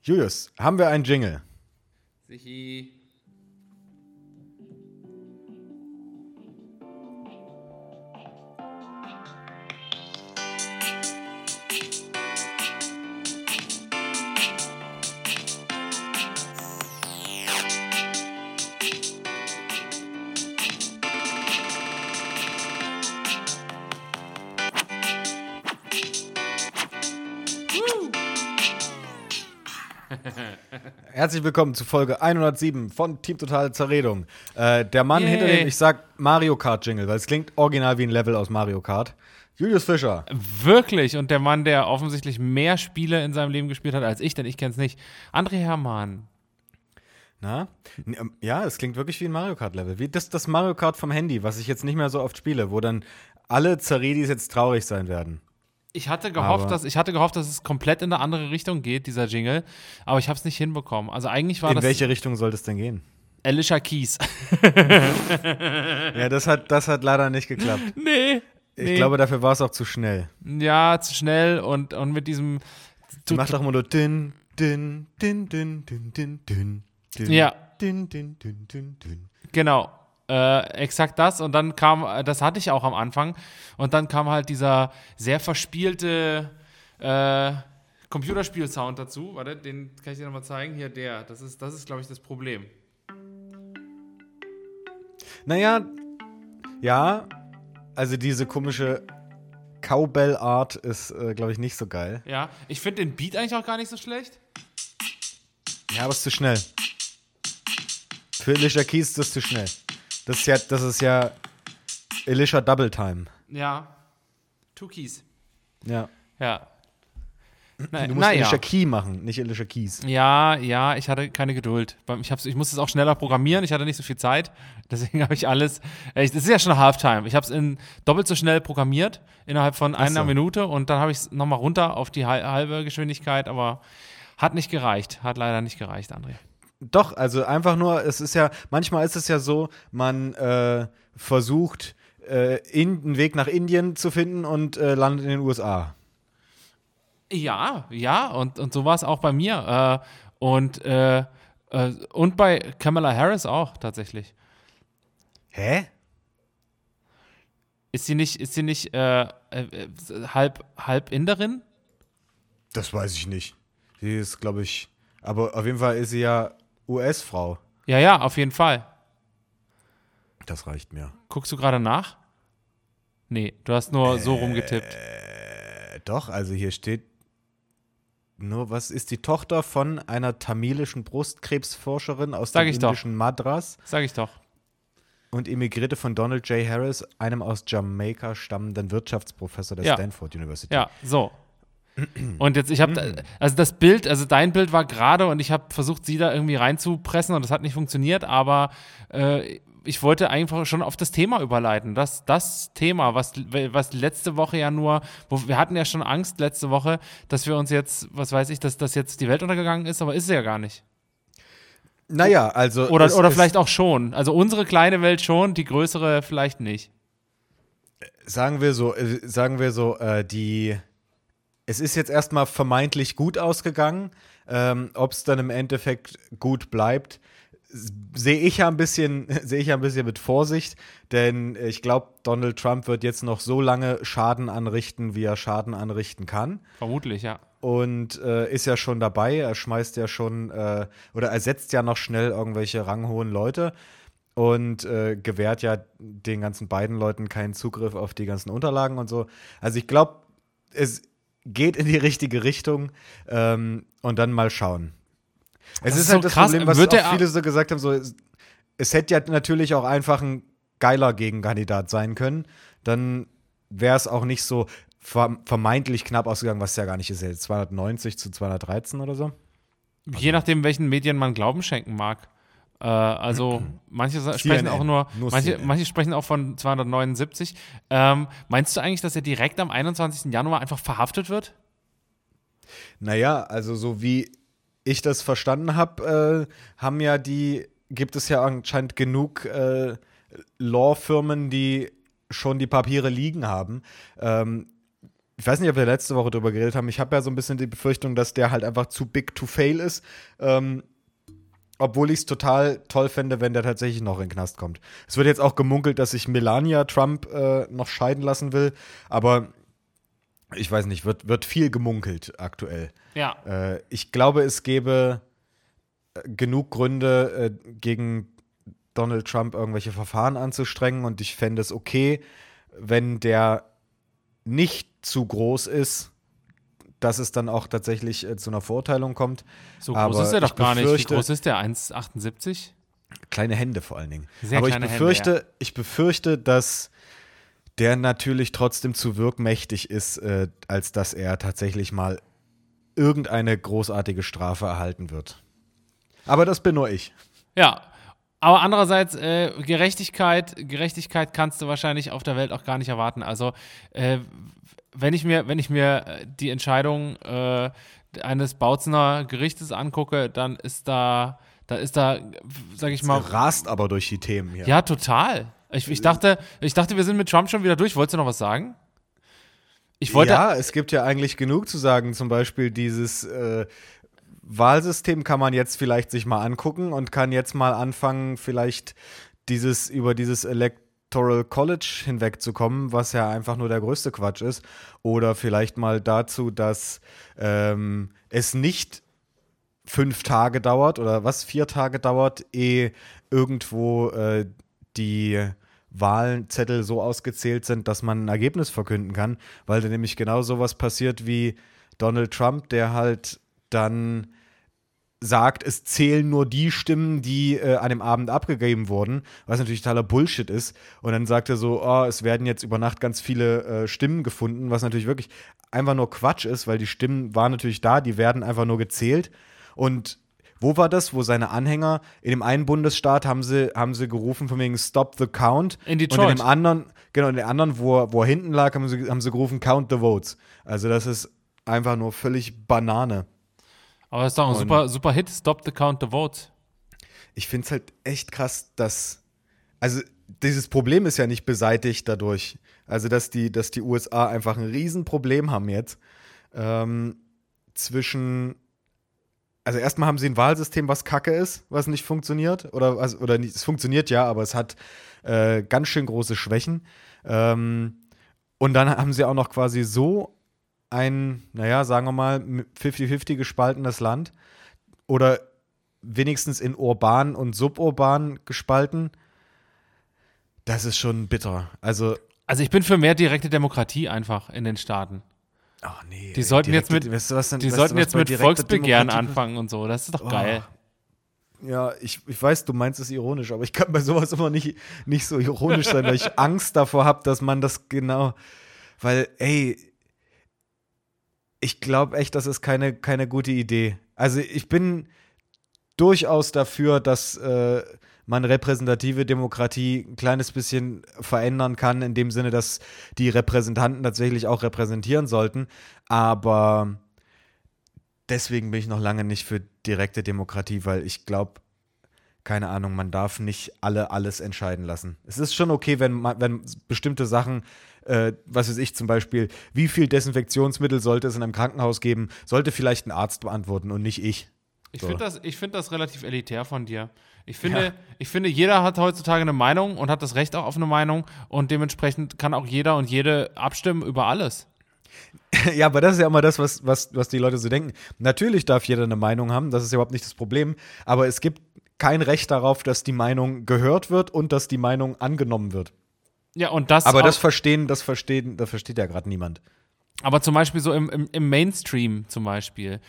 Julius, haben wir einen Jingle? Sichi. Herzlich willkommen zu Folge 107 von Team Total Zerredung. Der Mann hinter dem, ich sag Mario Kart Jingle, weil es klingt original wie ein Level aus Mario Kart. Julius Fischer. Wirklich? Und der Mann, der offensichtlich mehr Spiele in seinem Leben gespielt hat als ich, denn ich kenn's nicht. André Hermann. Na? Ja, es klingt wirklich wie ein Mario Kart Level. Wie das Mario Kart vom Handy, was ich jetzt nicht mehr so oft spiele, wo dann alle Zeredis jetzt traurig sein werden. Ich hatte gehofft, dass es komplett in eine andere Richtung geht, dieser Jingle, aber ich habe es nicht hinbekommen. Also eigentlich war In welche Richtung soll das denn gehen? Alicia Keys. Ja, das hat leider nicht geklappt. Nee. Ich glaube, dafür war es auch zu schnell. Ja, zu schnell und mit diesem. Du machst doch mal nur din, din, din, din, din, din, din, din, Ja. din, din, din, din, din. Genau. Exakt das. Und dann kam, das hatte ich auch am Anfang, und dann kam halt dieser sehr verspielte Computerspiel-Sound dazu. Warte, den kann ich dir nochmal zeigen. Hier, der. Das ist glaube ich, das Problem. Naja, ja, also diese komische Cowbell-Art ist, glaube ich, nicht so geil. Ja, ich finde den Beat eigentlich auch gar nicht so schlecht. Ja, aber es ist zu schnell. Für Alicia Keys ist das zu schnell. Das ist ja Alicia Double Time. Ja. Two Keys. Ja. Ja. Du musst Alicia Key machen, nicht Alicia Keys. Ja, ich hatte keine Geduld. Ich musste es auch schneller programmieren, ich hatte nicht so viel Zeit. Deswegen habe ich alles. Das ist ja schon Halftime. Ich habe es doppelt so schnell programmiert, innerhalb von einer Minute. Und dann habe ich es nochmal runter auf die halbe Geschwindigkeit. Aber hat nicht gereicht. Hat leider nicht gereicht, André. Doch, also einfach nur, manchmal ist es ja so, man versucht, einen Weg nach Indien zu finden und landet in den USA. Ja, und so war es auch bei mir. Und bei Kamala Harris auch tatsächlich. Hä? Ist sie nicht halb Inderin? Das weiß ich nicht. Sie ist, glaube ich, aber auf jeden Fall ist sie ja US-Frau. Ja, auf jeden Fall. Das reicht mir. Guckst du gerade nach? Nee, du hast nur so rumgetippt. Doch, also hier steht nur, was ist die Tochter von einer tamilischen Brustkrebsforscherin aus dem indischen Madras? Sag ich doch. Und emigrierte von Donald J. Harris, einem aus Jamaika stammenden Wirtschaftsprofessor der Stanford University. Ja, so. Und jetzt, dein Bild war gerade, und ich habe versucht, sie da irgendwie reinzupressen, und das hat nicht funktioniert, aber ich wollte einfach schon auf das Thema überleiten. Das Thema, was letzte Woche ja nur, wir hatten ja schon Angst letzte Woche, dass wir uns jetzt, dass jetzt die Welt untergegangen ist, aber ist sie ja gar nicht. Naja, also. Oder vielleicht auch schon. Also unsere kleine Welt schon, die größere vielleicht nicht. Sagen wir so, es ist jetzt erstmal vermeintlich gut ausgegangen. Ob es dann im Endeffekt gut bleibt, sehe ich ja ein bisschen mit Vorsicht, denn ich glaube, Donald Trump wird jetzt noch so lange Schaden anrichten, wie er Schaden anrichten kann. Vermutlich, ja. Und ist ja schon dabei. Er schmeißt ja schon oder ersetzt ja noch schnell irgendwelche ranghohen Leute und gewährt ja den ganzen beiden Leuten keinen Zugriff auf die ganzen Unterlagen und so. Also ich glaube, es geht in die richtige Richtung und dann mal schauen. Es ist halt so das krass. Problem, was auch viele so gesagt haben, so, es hätte ja natürlich auch einfach ein geiler Gegenkandidat sein können. Dann wäre es auch nicht so vermeintlich knapp ausgegangen, was ja gar nicht ist. 290 zu 213 oder so. Je nachdem, welchen Medien man Glauben schenken mag. Also manche sprechen auch manche sprechen auch von 279. Meinst du eigentlich, dass er direkt am 21. Januar einfach verhaftet wird? Naja, also so wie ich das verstanden habe, gibt es ja anscheinend genug Law-Firmen, die schon die Papiere liegen haben. ich weiß nicht, ob wir letzte Woche drüber geredet haben, ich habe ja so ein bisschen die Befürchtung, dass der halt einfach zu big to fail ist. Obwohl ich es total toll fände, wenn der tatsächlich noch in den Knast kommt. Es wird jetzt auch gemunkelt, dass sich Melania Trump noch scheiden lassen will, aber ich weiß nicht, wird viel gemunkelt aktuell. Ja. Ich glaube, es gäbe genug Gründe, gegen Donald Trump irgendwelche Verfahren anzustrengen, und ich fände es okay, wenn der nicht zu groß ist, dass es dann auch tatsächlich zu einer Verurteilung kommt. So groß Aber ist er doch gar nicht. Wie groß ist der? 1,78? Kleine Hände vor allen Dingen. Sehr Aber kleine Hände, ich befürchte, dass der natürlich trotzdem zu wirkmächtig ist, als dass er tatsächlich mal irgendeine großartige Strafe erhalten wird. Aber das bin nur ich. Ja, aber andererseits, Gerechtigkeit kannst du wahrscheinlich auf der Welt auch gar nicht erwarten. Also, wenn ich mir die Entscheidung eines Bautzener Gerichtes angucke, dann ist da, sag ich mal. Das rast aber durch die Themen hier. Ja, total. Ich dachte, wir sind mit Trump schon wieder durch. Wolltest du noch was sagen? Ja, es gibt ja eigentlich genug zu sagen. Zum Beispiel dieses Wahlsystem kann man jetzt vielleicht sich mal angucken und kann jetzt mal anfangen, vielleicht über dieses Electoral College hinwegzukommen, was ja einfach nur der größte Quatsch ist. Oder vielleicht mal dazu, dass es nicht 5 Tage dauert oder 4 Tage dauert, ehe irgendwo die Wahlzettel so ausgezählt sind, dass man ein Ergebnis verkünden kann, weil da nämlich genau sowas passiert wie Donald Trump, der halt dann sagt, es zählen nur die Stimmen, die an dem Abend abgegeben wurden, was natürlich totaler Bullshit ist. Und dann sagt er so, es werden jetzt über Nacht ganz viele Stimmen gefunden, was natürlich wirklich einfach nur Quatsch ist, weil die Stimmen waren natürlich da, die werden einfach nur gezählt. Und wo war das, wo seine Anhänger in dem einen Bundesstaat haben sie gerufen von wegen Stop the Count. In Detroit. Und in dem anderen, in dem anderen, wo er hinten lag, haben sie gerufen Count the Votes. Also das ist einfach nur völlig Banane. Aber das ist doch ein super, super Hit, Stop the Count the Votes. Ich finde es halt echt krass, also dieses Problem ist ja nicht beseitigt dadurch. Also dass die USA einfach ein Riesenproblem haben jetzt also erstmal haben sie ein Wahlsystem, was kacke ist, was nicht funktioniert. Oder nicht, es funktioniert ja, aber es hat ganz schön große Schwächen. Und dann haben sie auch noch quasi so ein, sagen wir mal, 50-50 gespaltenes Land. Oder wenigstens in urban und suburban gespalten. Das ist schon bitter. Also ich bin für mehr direkte Demokratie einfach in den Staaten. Ach nee. Die sollten jetzt mit Volksbegehren anfangen und so. Das ist doch geil. Ja, ich weiß, du meinst es ironisch, aber ich kann bei sowas immer nicht so ironisch sein, weil ich Angst davor habe, dass man das genau, weil, ich glaube echt, das ist keine gute Idee. Also ich bin durchaus dafür, dass man repräsentative Demokratie ein kleines bisschen verändern kann, in dem Sinne, dass die Repräsentanten tatsächlich auch repräsentieren sollten. Aber deswegen bin ich noch lange nicht für direkte Demokratie, weil ich glaube, keine Ahnung, man darf nicht alles entscheiden lassen. Es ist schon okay, wenn bestimmte Sachen, was weiß ich zum Beispiel, wie viel Desinfektionsmittel sollte es in einem Krankenhaus geben, sollte vielleicht ein Arzt beantworten und nicht ich. Ich finde das relativ elitär von dir. Ich finde, jeder hat heutzutage eine Meinung und hat das Recht auch auf eine Meinung, und dementsprechend kann auch jeder und jede abstimmen über alles. Ja, aber das ist ja immer das, was die Leute so denken. Natürlich darf jeder eine Meinung haben, das ist überhaupt nicht das Problem, aber es gibt kein Recht darauf, dass die Meinung gehört wird und dass die Meinung angenommen wird. Ja, und das. Aber das versteht ja gerade niemand. Aber zum Beispiel so im Mainstream zum Beispiel.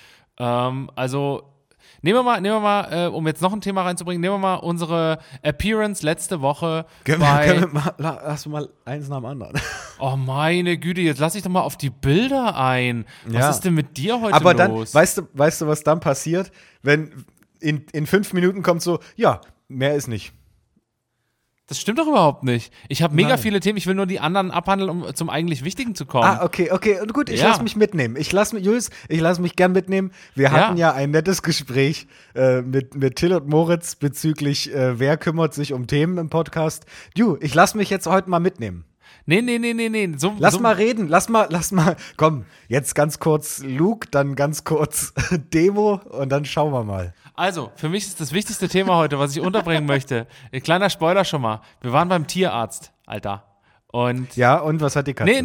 Nehmen wir mal, um jetzt noch ein Thema reinzubringen, nehmen wir mal unsere Appearance letzte Woche lass mal eins nach dem anderen. Oh meine Güte, jetzt lass ich doch mal auf die Bilder ein. Was ist denn mit dir heute los? Aber dann, weißt du, was dann passiert? Wenn in 5 Minuten kommt so, ja, mehr ist nicht. Das stimmt doch überhaupt nicht. Ich habe mega viele Themen, ich will nur die anderen abhandeln, um zum eigentlich Wichtigen zu kommen. Okay. Und gut, ich lasse mich mitnehmen. Julius, ich lasse mich gern mitnehmen. Wir hatten ja ein nettes Gespräch mit Till und Moritz bezüglich, wer kümmert sich um Themen im Podcast. Ich lasse mich jetzt heute mal mitnehmen. Nee. Lass mal reden, lass mal. Komm, jetzt ganz kurz Luke, dann ganz kurz Demo und dann schauen wir mal. Also, für mich ist das wichtigste Thema heute, was ich unterbringen möchte. Ein kleiner Spoiler schon mal. Wir waren beim Tierarzt, Alter. Und und was hat die Katze?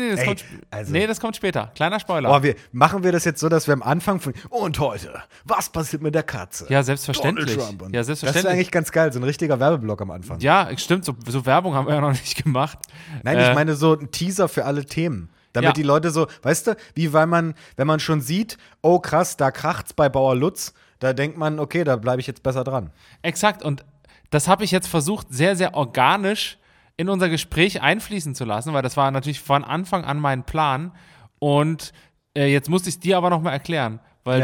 Nee, das kommt später. Kleiner Spoiler. Machen wir das jetzt so, dass wir am Anfang von und heute, was passiert mit der Katze? Ja, selbstverständlich. Das ist eigentlich ganz geil, so ein richtiger Werbeblock am Anfang. Ja, stimmt, so Werbung haben wir ja noch nicht gemacht. Nein, ich meine so ein Teaser für alle Themen. Damit die Leute so, weißt du, wie wenn man schon sieht, oh krass, da kracht's bei Bauer Lutz, da denkt man, okay, da bleibe ich jetzt besser dran. Exakt, und das habe ich jetzt versucht, sehr, sehr organisch in unser Gespräch einfließen zu lassen, weil das war natürlich von Anfang an mein Plan. Und jetzt musste ich es dir aber nochmal erklären, weil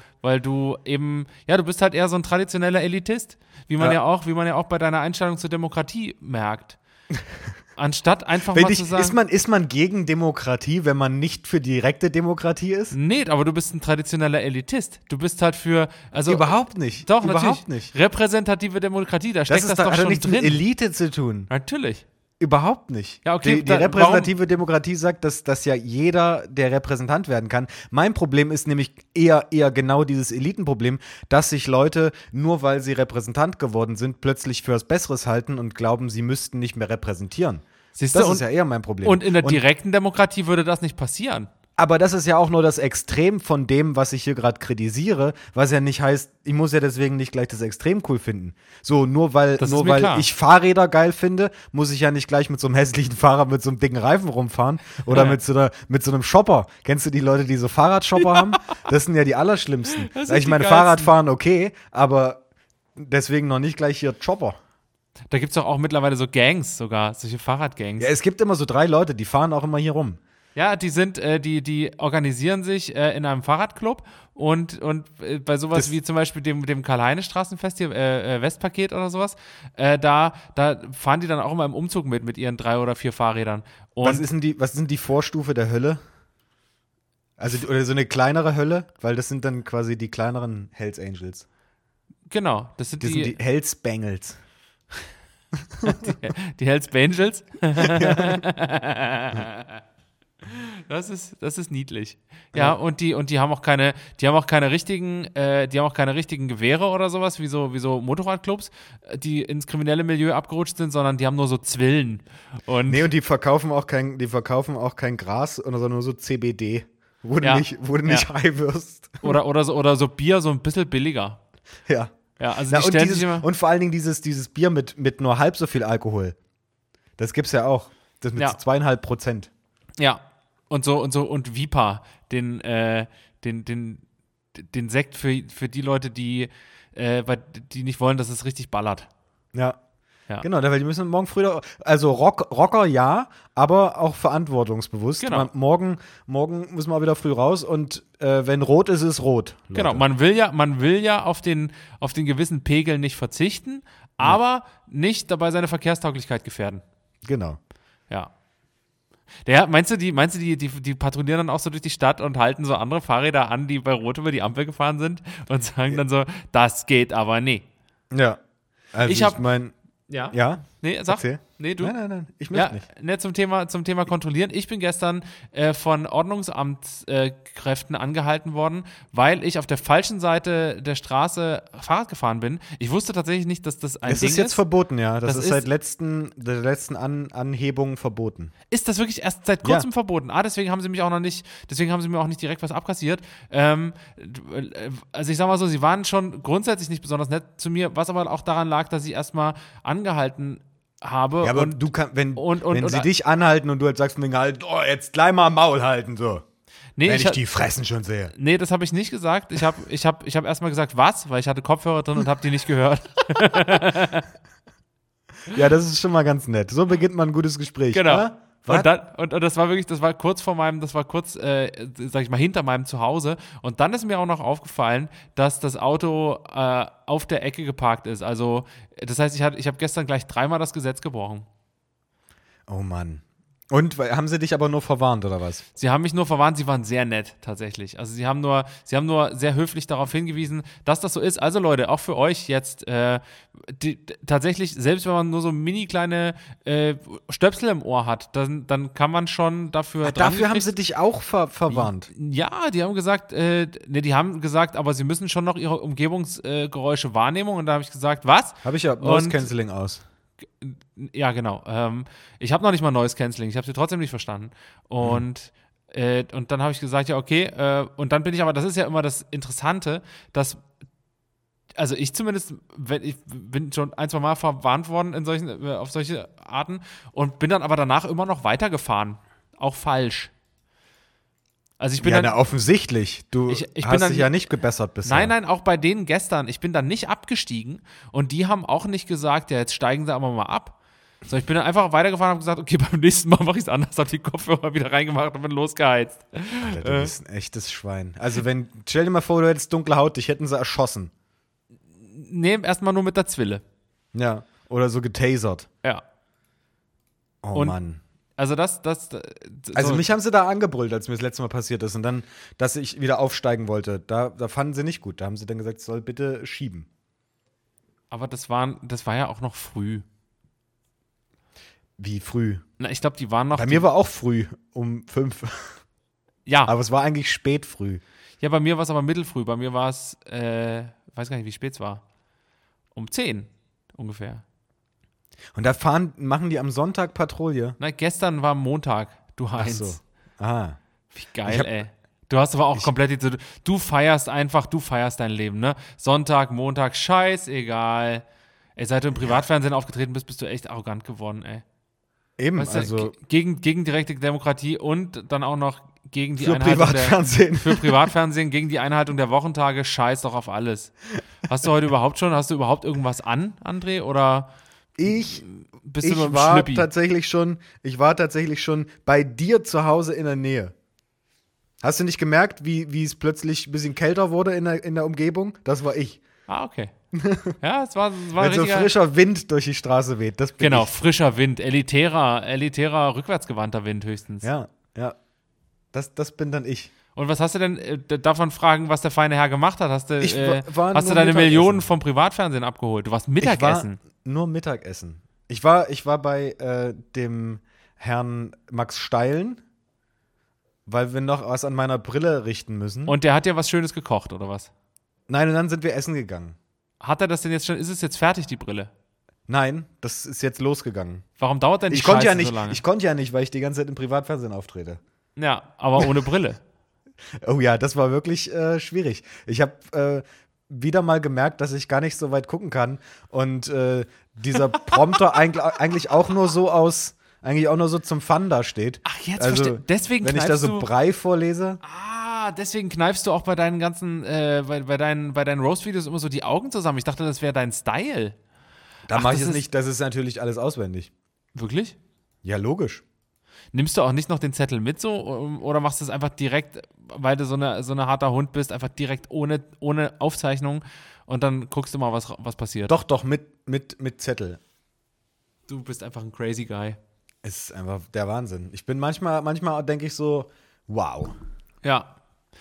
du eben, du bist halt eher so ein traditioneller Elitist, wie man ja auch bei deiner Einstellung zur Demokratie merkt. Anstatt einfach mal zu sagen. Ist man gegen Demokratie, wenn man nicht für direkte Demokratie ist? Nee, aber du bist ein traditioneller Elitist. Du bist halt für. Also, überhaupt nicht. Doch, überhaupt natürlich. Nicht. Repräsentative Demokratie, da steckt das doch schon drin. Das hat nichts mit Elite zu tun. Natürlich. Überhaupt nicht. Ja, okay, die repräsentative Demokratie sagt, dass ja jeder der Repräsentant werden kann. Mein Problem ist nämlich eher genau dieses Elitenproblem, dass sich Leute, nur weil sie Repräsentant geworden sind, plötzlich für was Besseres halten und glauben, sie müssten nicht mehr repräsentieren. Siehst du, das ist ja eher mein Problem. Und in der direkten Demokratie würde das nicht passieren. Aber das ist ja auch nur das Extrem von dem, was ich hier gerade kritisiere, was ja nicht heißt, ich muss ja deswegen nicht gleich das Extrem cool finden. So, nur weil ich Fahrräder geil finde, muss ich ja nicht gleich mit so einem hässlichen Fahrrad mit so einem dicken Reifen rumfahren oder mit so einem Shopper. Kennst du die Leute, die so Fahrradshopper haben? Das sind ja die allerschlimmsten. Ich meine, Fahrradfahren okay, aber deswegen noch nicht gleich hier Chopper. Da gibt es doch auch mittlerweile so Gangs sogar, solche Fahrradgangs. Ja, es gibt immer so 3 Leute, die fahren auch immer hier rum. Ja, die organisieren sich in einem Fahrradclub und bei sowas wie zum Beispiel dem Karl-Heine-Straßenfest hier, Westpaket oder sowas, da fahren die dann auch immer im Umzug mit ihren 3 oder 4 Fahrrädern. Und was sind die Vorstufe der Hölle? Also, oder so eine kleinere Hölle? Weil das sind dann quasi die kleineren Hells Angels. Genau, das sind die Hells Bengals. die Hells Bengals? Das ist niedlich. Ja, und die haben auch keine richtigen Gewehre oder sowas, wie so Motorradclubs, die ins kriminelle Milieu abgerutscht sind, sondern die haben nur so Zwillen. Und die verkaufen auch kein Gras, sondern nur so CBD, wo du nicht high wirst. Oder so Bier so ein bisschen billiger. Ja. Ja, also die stellen sich immer. Und vor allen Dingen dieses Bier mit nur halb so viel Alkohol. Das gibt's ja auch. Das mit 2,5%. Ja. Und Vipa, den Sekt für die Leute, die nicht wollen, dass es richtig ballert. Ja. Genau, weil die müssen morgen früh, also Rocker ja, aber auch verantwortungsbewusst. Genau. Morgen müssen wir auch wieder früh raus und wenn rot ist, ist rot. Leute. Genau, man will ja auf den gewissen Pegel nicht verzichten, aber nicht dabei seine Verkehrstauglichkeit gefährden. Genau. Ja. Meinst du, die patrouillieren dann auch so durch die Stadt und halten so andere Fahrräder an, die bei Rot über die Ampel gefahren sind und sagen dann so, das geht aber nie. Ja. Also ich meine. Ja? Nee, sag. Erzähl. Nee, du? Nein, ich möchte nicht. Ne, zum Thema kontrollieren. Ich bin gestern von Ordnungsamtskräften angehalten worden, weil ich auf der falschen Seite der Straße Fahrrad gefahren bin. Ich wusste tatsächlich nicht, dass das ein Ding ist. Es ist jetzt verboten, ja. Das ist seit der letzten Anhebung verboten. Ist das wirklich erst seit kurzem verboten? Deswegen haben sie mir auch nicht direkt was abkassiert. Also ich sag mal so, sie waren schon grundsätzlich nicht besonders nett zu mir, was aber auch daran lag, dass ich erstmal angehalten habe. Ja, aber du kannst, wenn sie dich anhalten und du halt sagst, jetzt gleich mal Maul halten, so. Nee, wenn ich die Fressen schon sehe. Nee, das habe ich nicht gesagt. Ich hab erstmal gesagt, was? Weil ich hatte Kopfhörer drin und habe die nicht gehört. Ja, das ist schon mal ganz nett. So beginnt man ein gutes Gespräch. Genau. Und das war kurz sag ich mal, hinter meinem Zuhause. Und dann ist mir auch noch aufgefallen, dass das Auto auf der Ecke geparkt ist. Also, das heißt, ich habe gestern gleich 3-mal das Gesetz gebrochen. Oh Mann. Und haben sie dich aber nur verwarnt, oder was? Sie haben mich nur verwarnt, sie waren sehr nett, tatsächlich. Also sie haben nur sehr höflich darauf hingewiesen, dass das so ist. Also Leute, auch für euch jetzt, tatsächlich, selbst wenn man nur so mini kleine Stöpsel im Ohr hat, dann kann man schon dafür Dafür haben sie dich auch verwarnt. Ja, die haben gesagt, die haben gesagt, aber sie müssen schon noch ihre Umgebungsgeräusche wahrnehmen. Und da habe ich gesagt, was? Habe ich ja Noise Cancelling aus. Ja, genau. Ich habe noch nicht mal Noise Cancelling, ich habe sie trotzdem nicht verstanden. Und dann habe ich gesagt, ja, okay. Und dann bin ich aber, das ist ja immer das Interessante, dass, also ich zumindest, ich bin schon 1-2 Mal verwarnt worden auf solche Arten und bin dann aber danach immer noch weitergefahren. Auch falsch. Also ich bin ja, offensichtlich. Du ich hast dich ja nicht gebessert bisher. Nein, auch bei denen gestern. Ich bin dann nicht abgestiegen und die haben auch nicht gesagt, ja, jetzt steigen sie aber mal ab. So, ich bin dann einfach weitergefahren und habe gesagt, okay, beim nächsten Mal mache ich es anders, habe die Kopfhörer wieder reingemacht und bin losgeheizt. Alter, du bist ein echtes Schwein. Also stell dir mal vor, du hättest dunkle Haut, dich hätten sie erschossen. Nee, erstmal nur mit der Zwille. Ja, oder so getasert. Ja. Oh Mann. Also also mich haben sie da angebrüllt, als mir das letzte Mal passiert ist. Und dann, dass ich wieder aufsteigen wollte. Da fanden sie nicht gut. Da haben sie dann gesagt, ich soll bitte schieben. Aber das war ja auch noch früh. Wie früh? Na, ich glaube, die waren noch. Bei mir war auch früh, um 5. Ja. Aber es war eigentlich spät früh. Ja, bei mir war es aber mittelfrüh. Bei mir war es, weiß gar nicht, wie spät es war. Um 10 ungefähr. Und machen die am Sonntag Patrouille? Na, gestern war Montag, du Heinz. Ach so. Ah. Wie geil, ey. Du hast aber auch komplett du feierst dein Leben, ne? Sonntag, Montag, scheißegal. Ey, seit du im Privatfernsehen aufgetreten bist, bist du echt arrogant geworden, ey. Eben, weißt du, also gegen direkte Demokratie und dann auch noch gegen die für Privatfernsehen. Für Privatfernsehen, gegen die Einhaltung der Wochentage, scheiß doch auf alles. Hast du überhaupt irgendwas an, André, oder ich bist du nur im war Schlüppi? Ich war tatsächlich schon bei dir zu Hause in der Nähe. Hast du nicht gemerkt, wie es plötzlich ein bisschen kälter wurde in der Umgebung? Das war ich. Ah, okay. Ja, es war wenn so frischer Wind durch die Straße weht. Das bin genau, ich. Frischer Wind, elitärer, rückwärtsgewandter Wind höchstens. Ja. Das bin dann ich. Und was hast du denn, davon fragen, was der feine Herr gemacht hat? Hast du deine Mittagessen. Millionen vom Privatfernsehen abgeholt? Du warst Mittagessen. Ich war nur Mittagessen. Ich war bei dem Herrn Max Steilen, weil wir noch was an meiner Brille richten müssen. Und der hat dir was Schönes gekocht, oder was? Nein, und dann sind wir essen gegangen. Hat er das denn jetzt schon, ist es jetzt fertig, die Brille? Nein, das ist jetzt losgegangen. Warum dauert denn die Scheiße so lange? Ich konnte ja nicht, weil ich die ganze Zeit im Privatfernsehen auftrete. Ja, aber ohne Brille. Oh ja, das war wirklich schwierig. Ich habe wieder mal gemerkt, dass ich gar nicht so weit gucken kann. Und dieser Prompter eigentlich auch nur so zum Fun da steht. Ach, jetzt also, verstehe. Deswegen wenn ich da so Brei vorlese. Deswegen kneifst du auch bei deinen ganzen, bei deinen Roast-Videos immer so die Augen zusammen. Ich dachte, das wäre dein Style. Da mache ich es nicht, das ist natürlich alles auswendig. Wirklich? Ja, logisch. Nimmst du auch nicht noch den Zettel mit so oder machst du es einfach direkt, weil du so eine harter Hund bist, einfach direkt ohne Aufzeichnung und dann guckst du mal, was passiert? Doch, mit Zettel. Du bist einfach ein crazy guy. Es ist einfach der Wahnsinn. Ich bin manchmal denke ich so, wow. Ja,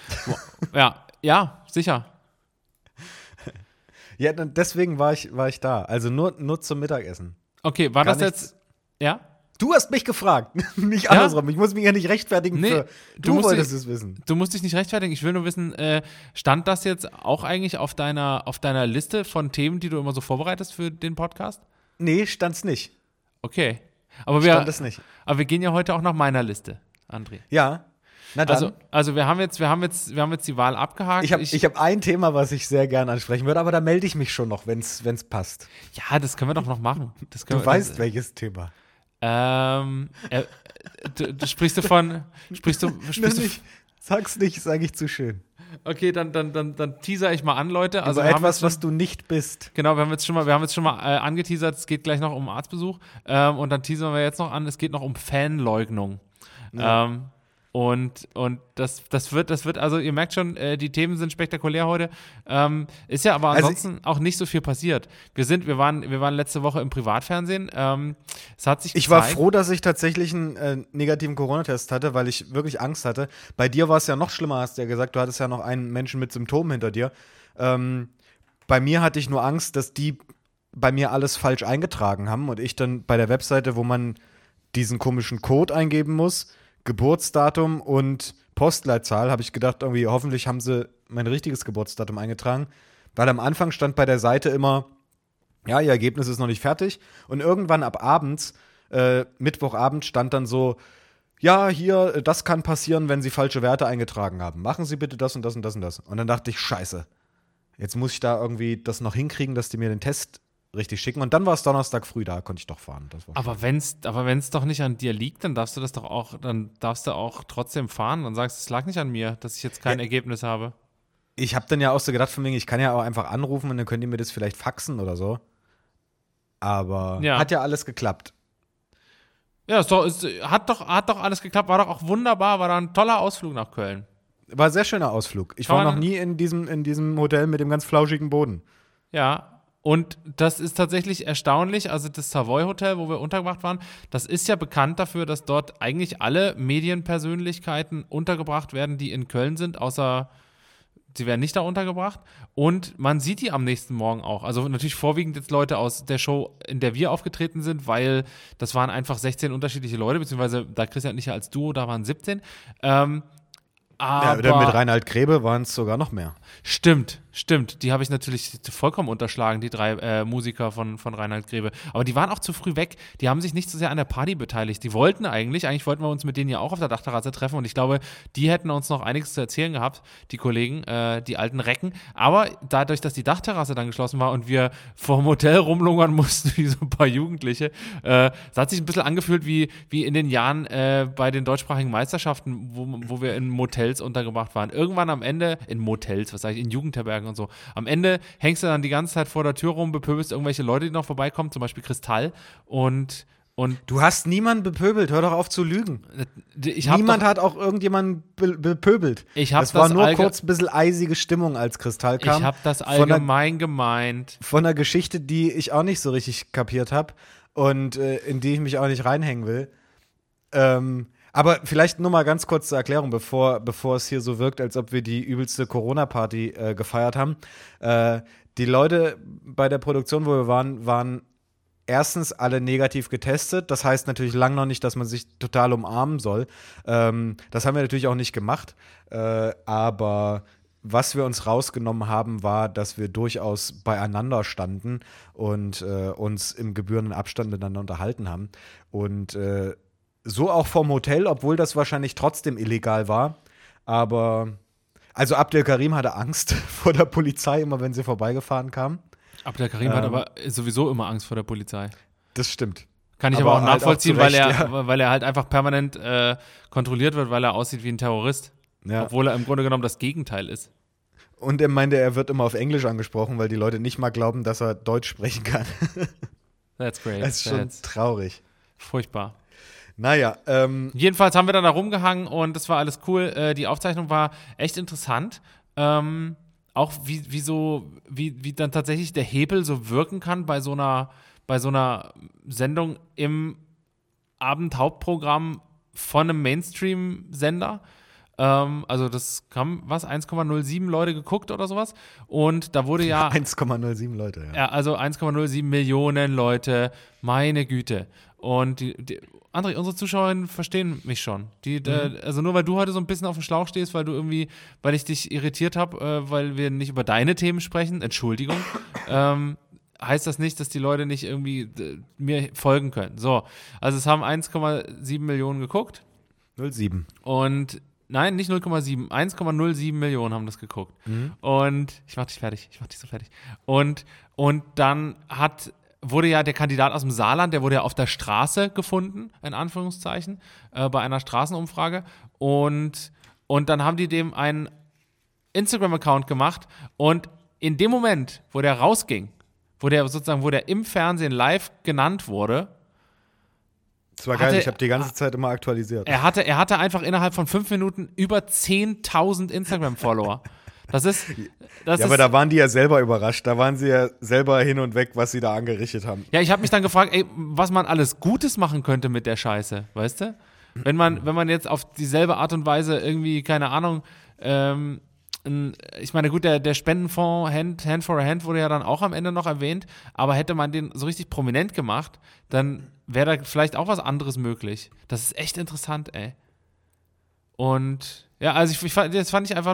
sicher. Ja, deswegen war ich da. Also nur zum Mittagessen. Okay, war das jetzt, ja? Du hast mich gefragt, nicht andersrum. Ich muss mich ja nicht rechtfertigen für, du wolltest es wissen. Du musst dich nicht rechtfertigen. Ich will nur wissen, stand das jetzt auch eigentlich auf deiner Liste von Themen, die du immer so vorbereitest für den Podcast? Nee, stand's nicht. Okay. Stand es nicht. Aber wir gehen ja heute auch nach meiner Liste, André. Ja. Na dann. Also wir haben jetzt die Wahl abgehakt. Ich hab ein Thema, was ich sehr gerne ansprechen würde, aber da melde ich mich schon noch, wenn's passt. Ja, das können wir doch noch machen. Du weißt, welches Thema. Du sprichst du von. Sag's nicht, ist eigentlich zu schön. Okay, dann teaser ich mal an, Leute. Also etwas, was du nicht bist. Genau, wir haben jetzt schon mal angeteasert, es geht gleich noch um Arztbesuch. Und dann teasern wir jetzt noch an, es geht noch um Fanleugnung. Ja. Und das wird, also ihr merkt schon, die Themen sind spektakulär heute. Ist ja aber ansonsten auch nicht so viel passiert. Wir waren letzte Woche im Privatfernsehen. Es hat sich gezeigt. Ich war froh, dass ich tatsächlich einen negativen Corona-Test hatte, weil ich wirklich Angst hatte. Bei dir war es ja noch schlimmer, hast du ja gesagt. Du hattest ja noch einen Menschen mit Symptomen hinter dir. Bei mir hatte ich nur Angst, dass die bei mir alles falsch eingetragen haben und ich dann bei der Webseite, wo man diesen komischen Code eingeben muss, Geburtsdatum und Postleitzahl, habe ich gedacht, irgendwie, hoffentlich haben sie mein richtiges Geburtsdatum eingetragen. Weil am Anfang stand bei der Seite immer, ja, ihr Ergebnis ist noch nicht fertig. Und irgendwann ab abends, Mittwochabend, stand dann so, ja, hier, das kann passieren, wenn Sie falsche Werte eingetragen haben. Machen Sie bitte das und das und das und das. Und dann dachte ich, scheiße, jetzt muss ich da irgendwie das noch hinkriegen, dass die mir den Test richtig schicken. Und dann war es Donnerstag früh, da konnte ich doch fahren. Das war aber wenn's doch nicht an dir liegt, dann darfst du auch trotzdem fahren und sagst, es lag nicht an mir, dass ich jetzt kein Ergebnis habe. Ich habe dann ja auch so gedacht, von wegen, ich kann ja auch einfach anrufen und dann könnt ihr mir das vielleicht faxen oder so. Aber hat ja alles geklappt. Ja, hat doch alles geklappt, war doch auch wunderbar, war da ein toller Ausflug nach Köln. War ein sehr schöner Ausflug. Ich war noch nie in diesem Hotel mit dem ganz flauschigen Boden. Ja, und das ist tatsächlich erstaunlich. Also das Savoy Hotel, wo wir untergebracht waren, das ist ja bekannt dafür, dass dort eigentlich alle Medienpersönlichkeiten untergebracht werden, die in Köln sind, außer sie werden nicht da untergebracht. Und man sieht die am nächsten Morgen auch. Also natürlich vorwiegend jetzt Leute aus der Show, in der wir aufgetreten sind, weil das waren einfach 16 unterschiedliche Leute, beziehungsweise da Christian und ich ja als Duo, da waren 17. Aber ja, mit Reinhard Grebe waren es sogar noch mehr. Stimmt. Die habe ich natürlich vollkommen unterschlagen, die 3 Musiker von Reinhard Grebe. Aber die waren auch zu früh weg. Die haben sich nicht so sehr an der Party beteiligt. Die wollten eigentlich wollten wir uns mit denen ja auch auf der Dachterrasse treffen. Und ich glaube, die hätten uns noch einiges zu erzählen gehabt, die Kollegen, die alten Recken. Aber dadurch, dass die Dachterrasse dann geschlossen war und wir vor dem Hotel rumlungern mussten, wie so ein paar Jugendliche, das hat sich ein bisschen angefühlt wie in den Jahren bei den deutschsprachigen Meisterschaften, wo wir in Motels untergebracht waren. Irgendwann am Ende, in Motels, was sag ich, in Jugendherbergen und so. Am Ende hängst du dann die ganze Zeit vor der Tür rum, bepöbelst irgendwelche Leute, die noch vorbeikommen, zum Beispiel Kristall und du hast niemanden bepöbelt, hör doch auf zu lügen. Niemand hat auch irgendjemanden bepöbelt. Das war nur kurz ein bisschen eisige Stimmung, als Kristall kam. Ich habe das allgemein gemeint. Von einer Geschichte, die ich auch nicht so richtig kapiert habe und in die ich mich auch nicht reinhängen will. Aber vielleicht nur mal ganz kurz zur Erklärung, bevor es hier so wirkt, als ob wir die übelste Corona-Party gefeiert haben. Die Leute bei der Produktion, wo wir waren erstens alle negativ getestet. Das heißt natürlich lang noch nicht, dass man sich total umarmen soll. Das haben wir natürlich auch nicht gemacht. Aber was wir uns rausgenommen haben, war, dass wir durchaus beieinander standen und uns im gebührenden Abstand miteinander unterhalten haben. Und so auch vom Hotel, obwohl das wahrscheinlich trotzdem illegal war. Aber, also Abdel Karim hatte Angst vor der Polizei, immer wenn sie vorbeigefahren kam. Abdel Karim hat aber sowieso immer Angst vor der Polizei. Das stimmt. Kann ich aber auch nachvollziehen, halt auch weil er halt einfach permanent kontrolliert wird, weil er aussieht wie ein Terrorist. Ja. Obwohl er im Grunde genommen das Gegenteil ist. Und er meinte, er wird immer auf Englisch angesprochen, weil die Leute nicht mal glauben, dass er Deutsch sprechen kann. That's great. Das ist schon traurig. Furchtbar. Naja, jedenfalls haben wir dann da rumgehangen und das war alles cool. Die Aufzeichnung war echt interessant. Auch wie dann tatsächlich der Hebel so wirken kann bei so einer Sendung im Abendhauptprogramm von einem Mainstream-Sender. Also das kam, 1,07 Leute geguckt oder sowas. Und da wurde ja 1,07 Leute, ja. Ja, also 1,07 Millionen Leute, meine Güte. Und André, unsere Zuschauerinnen verstehen mich schon. Also nur weil du heute so ein bisschen auf dem Schlauch stehst, weil ich dich irritiert habe, weil wir nicht über deine Themen sprechen, Entschuldigung, heißt das nicht, dass die Leute nicht irgendwie mir folgen können. So, also es haben 1,7 Millionen geguckt. 0,7. Und nein, nicht 0,7, 1,07 Millionen haben das geguckt. Und ich mach dich so fertig. Und dann wurde ja der Kandidat aus dem Saarland, der wurde ja auf der Straße gefunden, in Anführungszeichen, bei einer Straßenumfrage. Und dann haben die dem einen Instagram-Account gemacht. Und in dem Moment, wo der rausging, wo der im Fernsehen live genannt wurde, Das war geil, ich habe die ganze Zeit immer aktualisiert. Er hatte einfach innerhalb von 5 Minuten über 10.000 Instagram-Follower. Aber da waren die ja selber überrascht. Da waren sie ja selber hin und weg, was sie da angerichtet haben. Ja, ich habe mich dann gefragt, was man alles Gutes machen könnte mit der Scheiße, weißt du? Wenn man jetzt auf dieselbe Art und Weise irgendwie, keine Ahnung, ich meine, gut, der Spendenfonds Hand for a Hand wurde ja dann auch am Ende noch erwähnt, aber hätte man den so richtig prominent gemacht, dann wäre da vielleicht auch was anderes möglich. Das ist echt interessant, ey. Und ja, also fand ich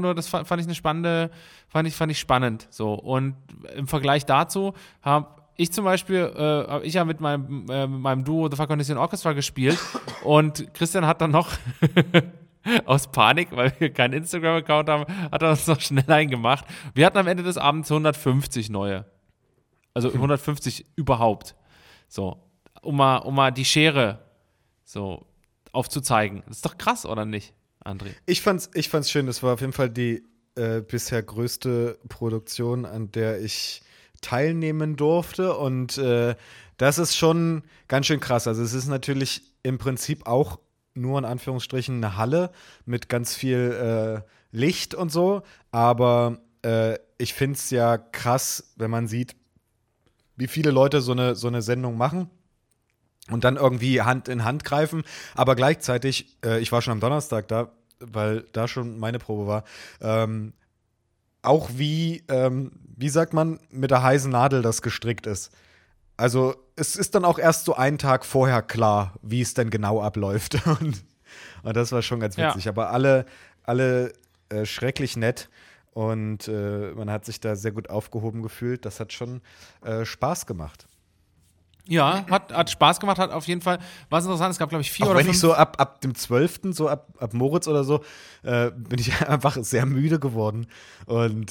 spannend. So. Und im Vergleich dazu habe ich zum Beispiel, ja mit meinem Duo The Fuck Condition Orchestra gespielt und Christian hat dann noch aus Panik, weil wir keinen Instagram-Account haben, hat er uns noch schnell eingemacht. Wir hatten am Ende des Abends 150 neue. Also 150 überhaupt. So, um mal die Schere so aufzuzeigen. Das ist doch krass, oder nicht, André? Ich fand's schön. Das war auf jeden Fall die bisher größte Produktion, an der ich teilnehmen durfte. Und das ist schon ganz schön krass. Also es ist natürlich im Prinzip auch nur in Anführungsstrichen eine Halle mit ganz viel Licht und so. Aber ich finde es ja krass, wenn man sieht, wie viele Leute so eine Sendung machen und dann irgendwie Hand in Hand greifen. Aber gleichzeitig, ich war schon am Donnerstag da, weil da schon meine Probe war, auch wie sagt man, mit der heißen Nadel das gestrickt ist. Also es ist dann auch erst so einen Tag vorher klar, wie es denn genau abläuft. Und das war schon ganz witzig. Ja. Aber alle schrecklich nett und man hat sich da sehr gut aufgehoben gefühlt. Das hat schon Spaß gemacht. Ja, hat Spaß gemacht, hat auf jeden Fall was interessant. Es gab, glaube ich, 4 oder 5. Wenn ich so ab dem 12., so ab Moritz oder so, bin ich einfach sehr müde geworden. Und